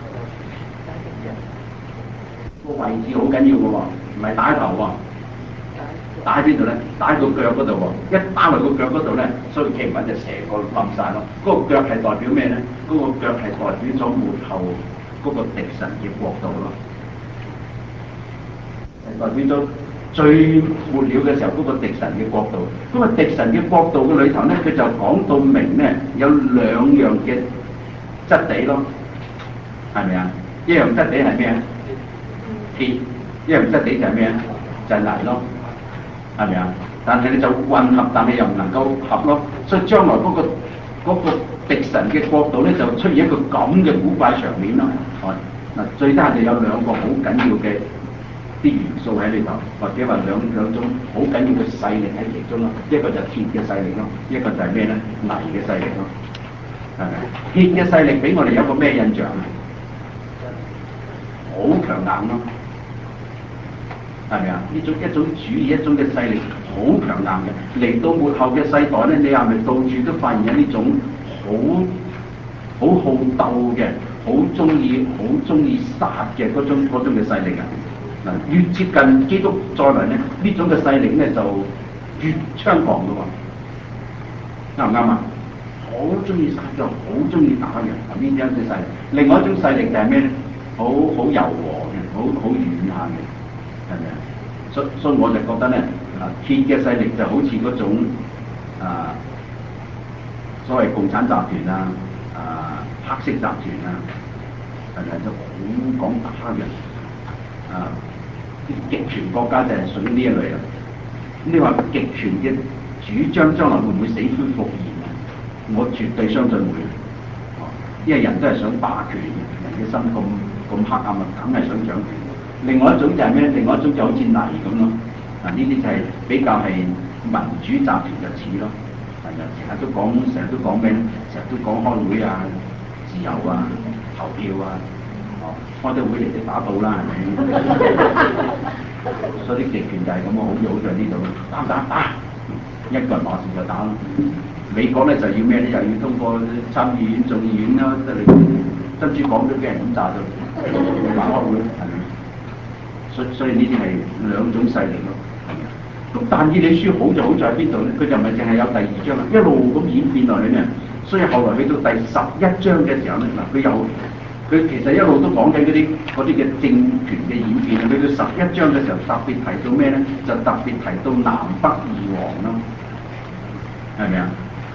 個位置好緊要嘅喎，唔係打喺頭喎。打喺邊度咧？打喺個腳嗰度喎，一打落個腳嗰度咧，所以企唔穩就成個冧晒咯。嗰、那個腳係代表咩咧？嗰、那個腳係代表咗末後嗰個敵神嘅國度咯，係代表咗最末了嘅時候嗰個敵神嘅國度。咁啊，敵神嘅國度嘅裏頭咧，佢就講到明咧，有兩樣嘅質地咯，係咪啊？一樣質地係咩啊？鐵，一樣質地就係咩啊？就係、是、泥咯。係咪啊？但係你就混合，但係又唔能夠合咯。所以將來嗰、那個嗰、那個敵神嘅國度咧，就出現一個咁嘅古怪場面啦。係嗱，最低就有兩個好緊要嘅啲元素喺裏頭，或者話兩兩種好緊要嘅勢力喺其中咯。一個就鐵嘅勢力咯，一個就係咩咧？泥嘅勢力咯。係咪？鐵嘅勢力俾我哋有個咩印象啊？好強硬咯。係咪啊？呢種一種主義，一種嘅勢力好強硬嘅。嚟到末後嘅世代咧，你係咪到處都發現有呢種好好好鬥嘅、好中意、好中意殺嘅嗰種嗰種嘅勢力啊？嗱，越接近基督再來咧，呢種嘅勢力咧就越猖狂嘅喎。啱唔啱啊？好中意殺嘅，好中意打嘅。呢啲一種勢力。另外一種勢力就係咩咧？好好柔和嘅，好好軟下嘅。係咪啊？所所以我就覺得咧，啊鐵嘅勢力就好似嗰種啊所謂共產集團啊、啊黑色集團啊，係咪就好講打嘅？啊啲極權國家就係屬於呢一類啦。你話極權嘅主張將來會唔會死灰復燃啊？我絕對相信會。哦，因為人都係想霸權嘅，人嘅心咁咁黑暗啊，梗係想掌權。另外一種就係咩？另外一種就好似泥咁咯。嗱，呢啲就係比較係民主集團嘅似咯。係啊，成日都講，成日都講咩？成日都講開會啊、自由啊、投票啊。哦，開得會嚟就打賭啦，係咪？所以啲極權就係咁啊，好似好在呢度，打打打，一個人話事就打咯。美國咧就要咩咧？又要通過參議院、眾議院啦，即係珍珠港都俾人咁炸到，話開會係咪？所以所以呢啲係兩種勢力咯。咁但以理書好就好在邊度咧？佢就唔係淨係有第二章啦，一路咁演變落去咧。所以後來去到第十一章嘅時候咧，嗱佢又佢其實一路都講緊嗰啲嗰啲嘅政權嘅演變。去到十一章嘅時候特別提到咩咧？就特別提到南北二王咯，係咪啊？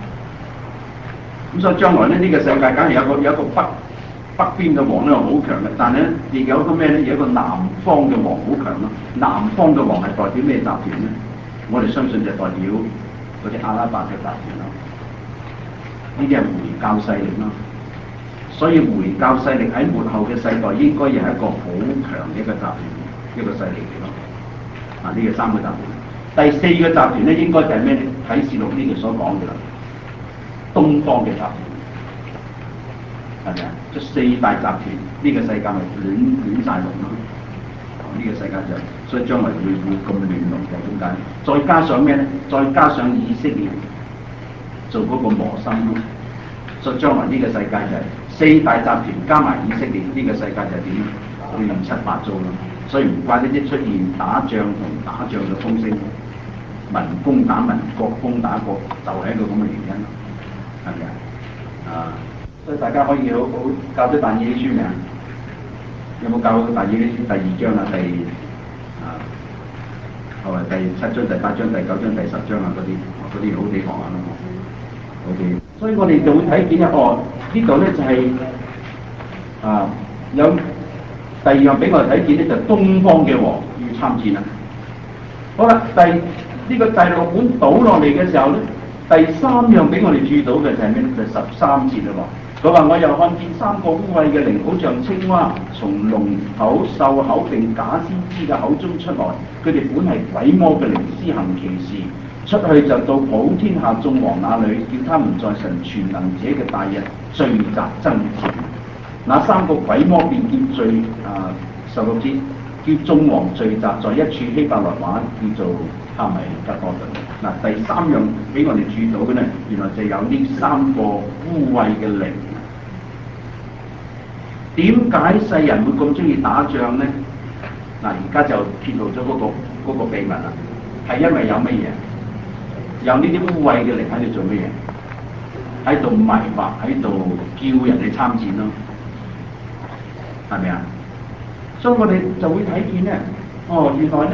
咁所以將來咧呢、這個世界梗係有個有一個北。北邊嘅王咧好強嘅，但係咧亦有一個咩咧？有一個南方嘅王好強咯。南方嘅王係代表咩集團咧？我哋相信就代表嗰啲阿拉伯嘅集團咯。呢啲係回教勢力咯。所以回教勢力喺末後嘅世代應該又係一個好強嘅一個集團，一個勢力嚟咯。啊，呢個三個集團。第四個集團咧應該就係咩咧？啟示錄呢度所講嘅啦，東方嘅集團。係咪啊？即四大集團，呢、這個世界咪亂亂曬龍咯？呢、這個世界就所以將來會會咁亂龍嘅點解？再加上咩咧？再加上以色列做嗰個磨心咯， 所以將來呢個世界就係四大集團加埋以色列，呢、這個世界就點亂七八糟咯。所以唔怪得一出現打仗同打仗嘅風聲，民攻打民，國攻打國，就係、是、一個咁嘅原因咯，係咪啊？啊，所以大家可以好好教咗但以理書未啊？有冇教但以理書第二章啊？第啊，後來第七章、第八章、第九章、第十章啊嗰啲，嗰啲好地方啊咯。O.K. 所以我哋就會睇見啊，哦，呢度咧就係、是、啊有。第二樣俾我哋睇見咧，就係、東方嘅王要參戰啦。好啦，第呢、這個第六本倒落嚟嘅時候咧，第三樣俾我哋注意到嘅就係咩咧？就係、十三節啦喎。佢話：我又看見三個污穢嘅靈，好像青蛙，從龍口、獸口並假先知嘅口中出來。佢哋本係鬼魔嘅靈，施行奇事，出去就到普天下眾王那裏，叫他們在神全能者嘅大日聚集爭戰。那三個鬼魔便叫聚啊，十六節叫眾王聚集在一處，希伯來話叫做哈米吉多頓。嗱、啊，第三樣俾我哋注意到嘅咧，原來就有呢三個污穢嘅靈。點解世人會咁中意打仗咧？嗱、啊，而家就揭露咗嗰、那個那個秘密啦。係因為有乜嘢？有呢啲污穢嘅靈喺度做乜嘢？喺度迷惑，喺度叫人哋參戰咯。係咪啊？所以我哋就會睇見咧，哦，原來咧，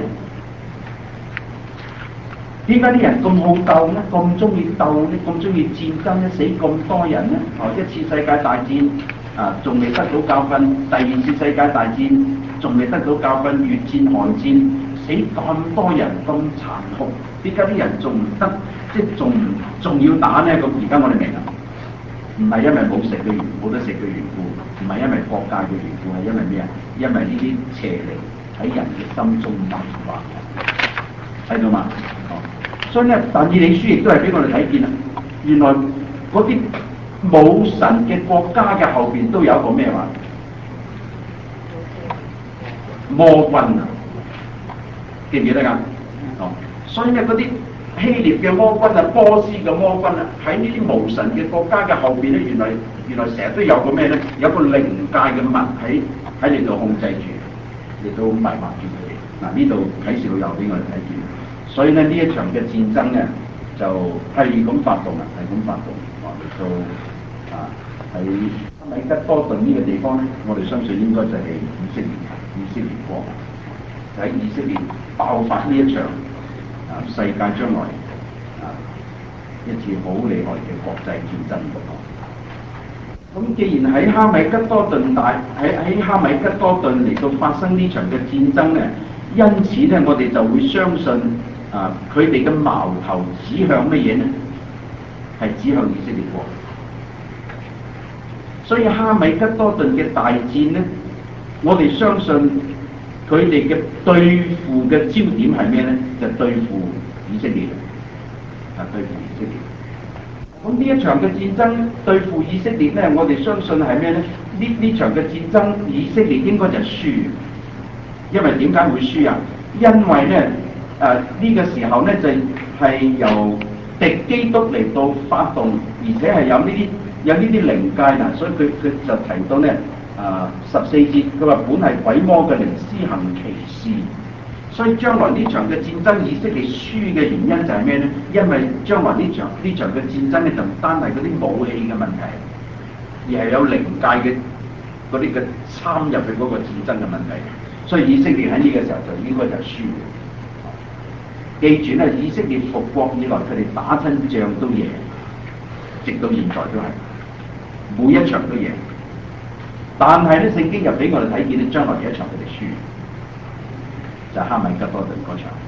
點解啲人咁好鬥咧？咁中意鬥咧？咁中意戰爭咧？死咁多人咧？哦，一次世界大戰啊，仲未得到教訓；第二次世界大戰仲未得到教訓；越戰、韓戰死咁多人，咁殘酷，點解啲人仲唔得？即係仲仲要打咧？咁而家我哋明啦。唔係因為冇食嘅緣冇得食嘅緣故，唔係因為國家嘅緣故，係因為咩啊？因為呢啲邪靈喺人嘅心中萌化，睇到嘛？哦，所以咧，但以理書亦都係俾我哋睇見啦。原來嗰啲冇神嘅國家嘅後邊都有一個咩話？魔軍啊，記唔記得㗎？哦，所以咧嗰啲。希臘嘅魔軍啊，波斯嘅魔軍啊，喺呢啲無神嘅國家嘅後邊咧，原來原來成日都有個咩咧？有個靈界嘅物喺喺嚟度控制住，亦都迷惑住佢哋。嗱，呢度啟示錄又俾我哋睇見，所以咧呢一場嘅戰爭咧就係咁發動啊，係咁發動，話嚟到啊喺米吉多頓呢個地方咧，我哋相信應該就係以色列以色列國喺以色列爆發呢一場。啊！世界將來啊一次好厲害嘅國際戰爭咁。咁既然喺哈米吉多頓大喺喺哈米吉多頓嚟到發生呢場嘅戰爭咧，因此咧我哋就會相信啊佢哋嘅矛頭指向乜嘢咧？係指向以色列國。所以哈米吉多頓嘅大戰咧，我哋相信。佢哋嘅對付嘅焦點係咩咧？就對付以色列，啊對付以色列。咁呢一場嘅戰爭對付以色列咧，我哋相信係咩咧？呢呢場嘅戰爭，以色列應該就輸，因為點解會輸啊？因為咧誒呢、呃這個時候咧就係、是、由敵基督嚟到發動，而且係有呢啲有呢啲靈界嗱，所以佢佢就提到咧。啊，十四節佢話本係鬼魔嘅靈施行奇事，所以將來呢場嘅戰爭以色列輸嘅原因就係咩咧？因為將來呢場呢場嘅戰爭咧就唔單係嗰啲武器嘅問題，而係有靈界嘅嗰啲嘅參入去嗰個戰爭嘅問題，所以以色列喺呢個時候就應該就輸嘅。記住咧，以色列復國以來佢哋打親仗都贏，直到現在都係每一場都贏。但係咧，聖經又俾我哋睇見咧，將來有一場佢哋輸，就係、是、哈米吉多頓嗰場。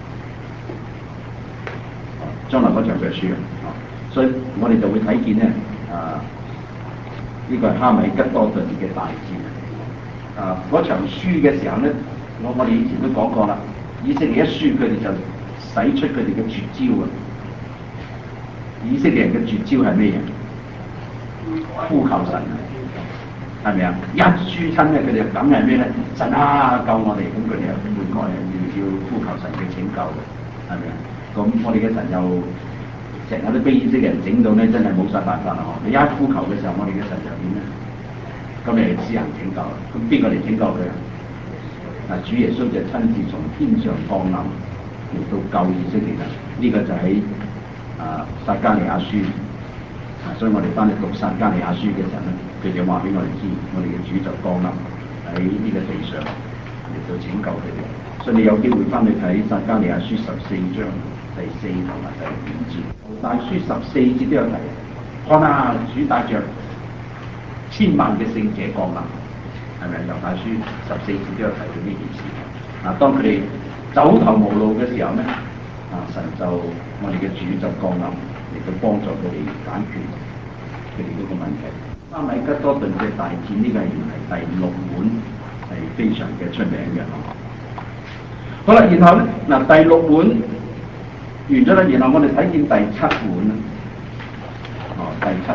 將來嗰場佢係輸啊，所以我哋就會睇見咧，啊，呢、這個係哈米吉多頓嘅大戰。啊，嗰場輸嘅時候咧，我我哋以前都講過啦，以色列一輸，佢哋就使出佢哋嘅絕招啊！以色列人嘅絕招係咩嘢？呼求神啊！係咪啊？一輸親咧，佢哋梗係咩咧？神啊，救我哋！咁佢哋又悔改，要要呼求神嘅拯救嘅，係咪啊？咁我哋嘅神又成日都俾以色列人整到咧，真係冇晒辦法啦！嗬，你一呼求嘅時候，我哋嘅神就點咧？咁你係施行拯救，咁邊個嚟拯救佢啊？嗱，主耶穌就親自從天上降臨嚟到救以色列人，呢、這個就喺啊撒迦利亞書啊，所以我哋翻去讀撒迦利亞書嘅時候咧，佢就話俾我哋知，我哋嘅主就降臨喺呢個地上嚟到拯救佢哋。所以你有機會翻去睇撒迦利亞書十四章第四同埋第五節，但書十四節都有提，看啊，主帶着千萬嘅聖者降臨，係咪？猶大書十四節都有提到呢件事。嗱，當佢哋走投無路嘅時候咧，啊神就我哋嘅主就降臨嚟到幫助佢哋解決佢哋嗰個問題。阿米吉多頓嘅大戰呢、這個係原嚟第六碗係非常嘅出名嘅。好啦，然後咧嗱第六碗完咗啦，然後我哋睇見第七碗啦。哦，第七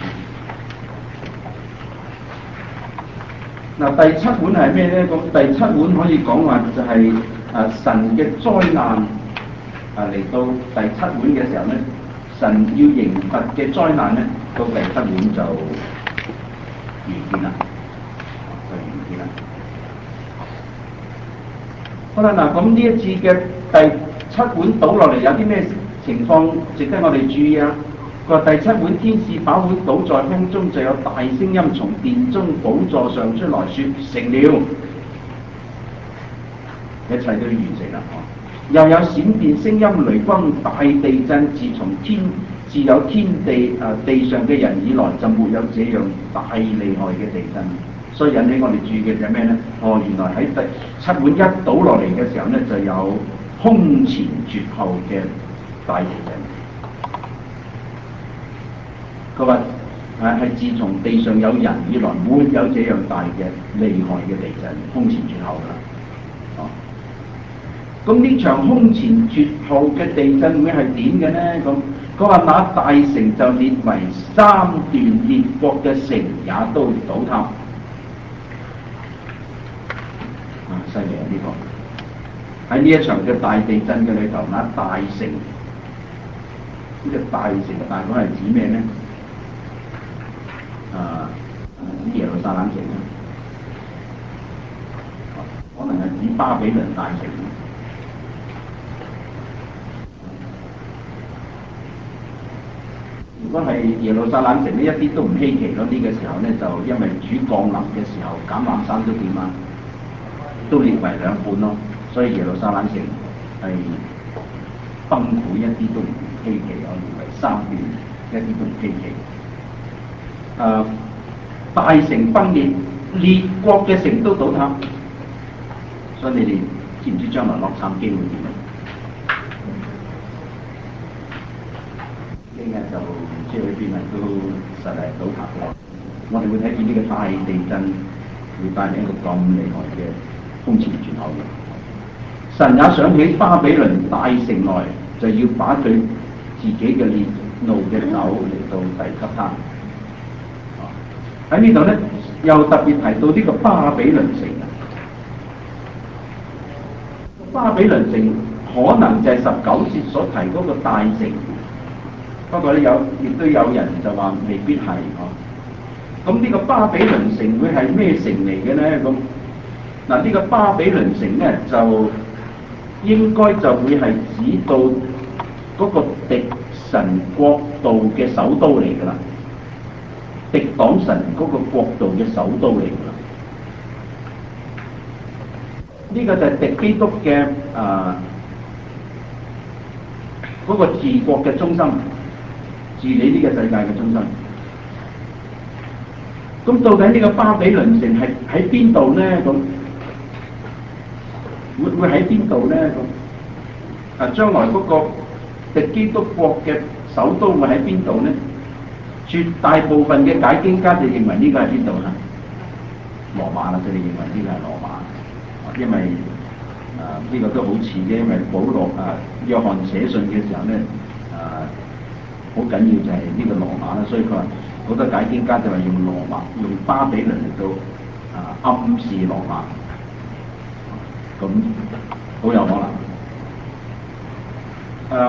碗。嗱，第七碗係咩咧？咁第七碗可以講話就係、是、啊神嘅災難啊嚟到第七碗嘅時候咧，神要刑罰嘅災難咧，到第七碗就完結啦，就完結啦。好啦，嗱咁呢一次嘅第七碗倒落嚟有啲咩情況值得我哋注意啊？佢話第七碗天使把碗倒在空中，就有大聲音從殿中寶座上出來說成了，一切都完成啦。又有閃電聲音、雷轟、大地震，自從天自有天地啊、呃、地上嘅人以來，就沒有這樣大厲害嘅地震。所以引起我哋注意嘅就係咩咧？哦，原來喺第七碗一倒落嚟嘅時候咧，就有空前絕後嘅大地震。佢話誒係自從地上有人以來，沒有這樣大嘅厲害嘅地震，空前絕後㗎啦。哦，咁呢場空前絕後嘅地震會係點嘅咧？咁佢話那大城就列為三段，列國嘅城也都倒塌。啊，犀利啊！呢、這個喺呢一場嘅大地震嘅裏頭，那大城呢、這個大城大概係指咩咧？啊！耶路撒冷城啊，可能係指巴比倫大城。如果係耶路撒冷城呢，一啲都唔稀奇咯。呢、這個時候咧，就因為主降臨嘅時候，橄欖山都點啊，都裂為兩半咯。所以耶路撒冷城係崩潰，一啲都唔稀奇，我認為三段一啲都唔稀奇。誒、呃、大城崩裂，列國嘅城都倒塌，所以你哋知唔知將來洛杉磯會點啊？呢日就唔知去邊啊，都實係倒塌嘅。我哋會睇見呢個大地震會帶嚟一個咁厲害嘅空前絕後嘅。神也想起巴比倫大城來，就要把佢自己嘅烈怒嘅酒嚟到遞給他。喺呢度咧，又特別提到呢個巴比倫城啊。巴比倫城可能就係十九節所提嗰個大城，不過咧有亦都有人就話未必係哦。咁呢個巴比倫城會係咩城嚟嘅咧？咁嗱，呢個巴比倫城咧就應該就會係指到嗰個敵神國度嘅首都嚟㗎啦。敵擋神嗰個國度嘅首都嚟㗎啦，呢、這個就係敵基督嘅啊嗰個治國嘅中心，治理呢個世界嘅中心。咁到底呢個巴比倫城係喺邊度咧？咁會會喺邊度咧？咁啊，將來嗰個敵基督國嘅首都會喺邊度咧？絕大部分嘅解經家就認為呢個係邊度啊？羅馬啦，佢哋認為呢個係羅馬，因為啊呢、這個都好似嘅，因為保羅啊約翰寫信嘅時候咧啊好緊要就係呢個羅馬啦，所以佢話好多解經家就話用羅馬用巴比倫嚟到啊暗示羅馬，咁好有可能。誒、啊、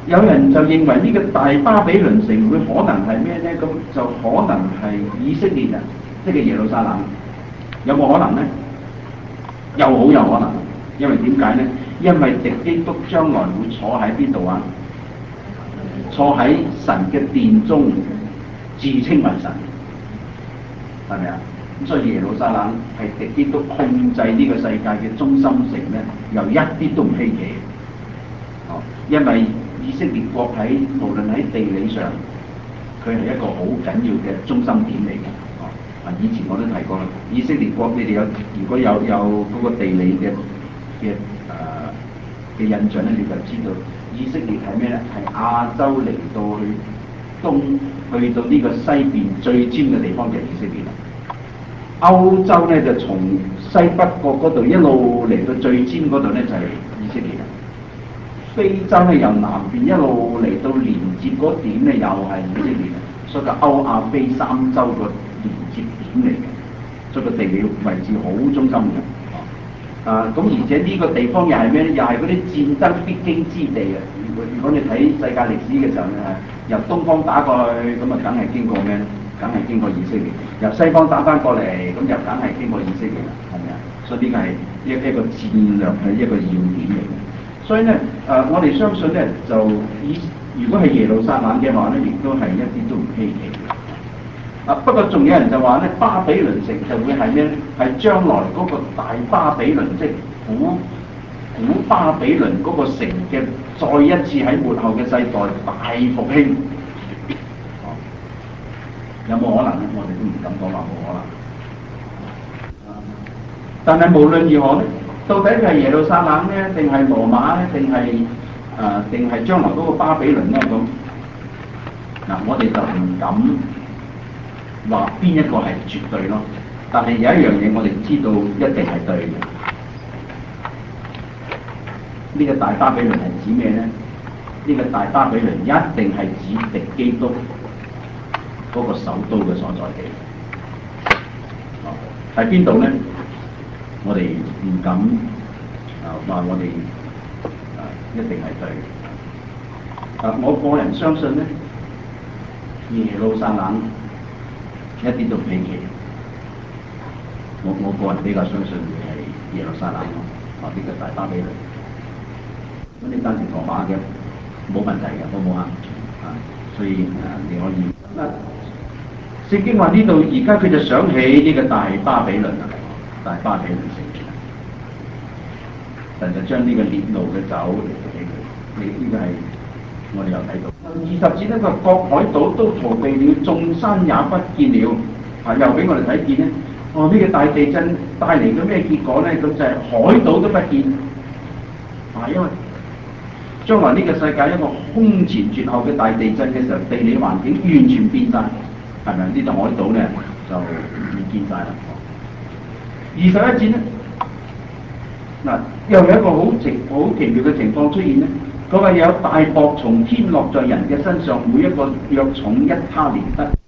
有人就認為呢個大巴比倫城會可能係咩咧？咁就可能係以色列人，即係耶路撒冷，有冇可能咧？又好有可能，因為點解咧？因為敵基督將來會坐喺邊度啊？坐喺神嘅殿中，自稱為神，係咪啊？咁所以耶路撒冷係敵基督控制呢個世界嘅中心城咧，又一啲都唔稀奇。哦，因為以色列國喺無論喺地理上，佢係一個好緊要嘅中心點嚟嘅。哦，啊，以前我都提過啦，以色列國你哋有如果有有嗰個地理嘅嘅誒嘅印象咧，你就知道以色列係咩咧？係亞洲嚟到去東去到呢個西邊最尖嘅地方就係以色列啦。歐洲咧就從西北角嗰度一路嚟到最尖嗰度咧就係以色列啦。非洲咧由南邊一路嚟到連接嗰點咧又係以色列，所以個歐亞非三洲個連接點嚟嘅，所以個地理位置好中心嘅。啊，咁而且呢個地方又係咩咧？又係嗰啲戰爭必經之地啊！如果如果你睇世界歷史嘅時候咧，由東方打過去，咁啊梗係經過咩咧？梗係經過以色列。由西方打翻過嚟，咁又梗係經過以色列啦，係咪啊？所以呢個係一一個戰略嘅一個要點嚟嘅。所以咧，誒、呃，我哋相信咧，就以如果係耶路撒冷嘅話咧，亦都係一啲都唔稀奇嘅。啊，不過仲有人就話咧，巴比倫城就會係咩咧？係將來嗰個大巴比倫，即係古古巴比倫嗰個城嘅再一次喺末後嘅世代大復興。哦、啊，有冇可能咧？我哋都唔敢講話冇可能。但係無論如何咧，到底佢係耶路撒冷咧，定係羅馬咧，定係誒，定係將來嗰個巴比倫咧？咁嗱，我哋就唔敢話邊一個係絕對咯。但係有一樣嘢我哋知道一定係對嘅。呢、這個大巴比倫係指咩咧？呢、這個大巴比倫一定係指敵基督嗰個首都嘅所在地。喺邊度咧？我哋唔敢啊話我哋啊一定係對。啊，我個人相信咧，耶路撒冷一啲都唔稀奇。我我個人比較相信會係耶路撒冷咯，啊呢、這個大巴比倫。咁你單程羅馬嘅冇問題嘅，好唔好啊？啊，所以啊你可以嗱，聖經話呢度而家佢就想起呢個大巴比倫啊。大巴比倫城，神就將呢個烈怒嘅酒嚟到俾佢，呢、這、呢個係我哋又睇到。二十節呢個各海島都逃避了，眾山也不見了，啊又俾我哋睇見咧。哦，呢、這個大地震帶嚟咗咩結果咧？咁就係海島都不見，啊因為將來呢個世界一個空前絕後嘅大地震嘅時候，地理環境完全變晒，係咪？呢度海島咧就唔見晒啦。二十一節咧，嗱又有一個好奇好奇妙嘅情況出現咧。佢話有大雹從天落在人嘅身上，每一個約重一他連得。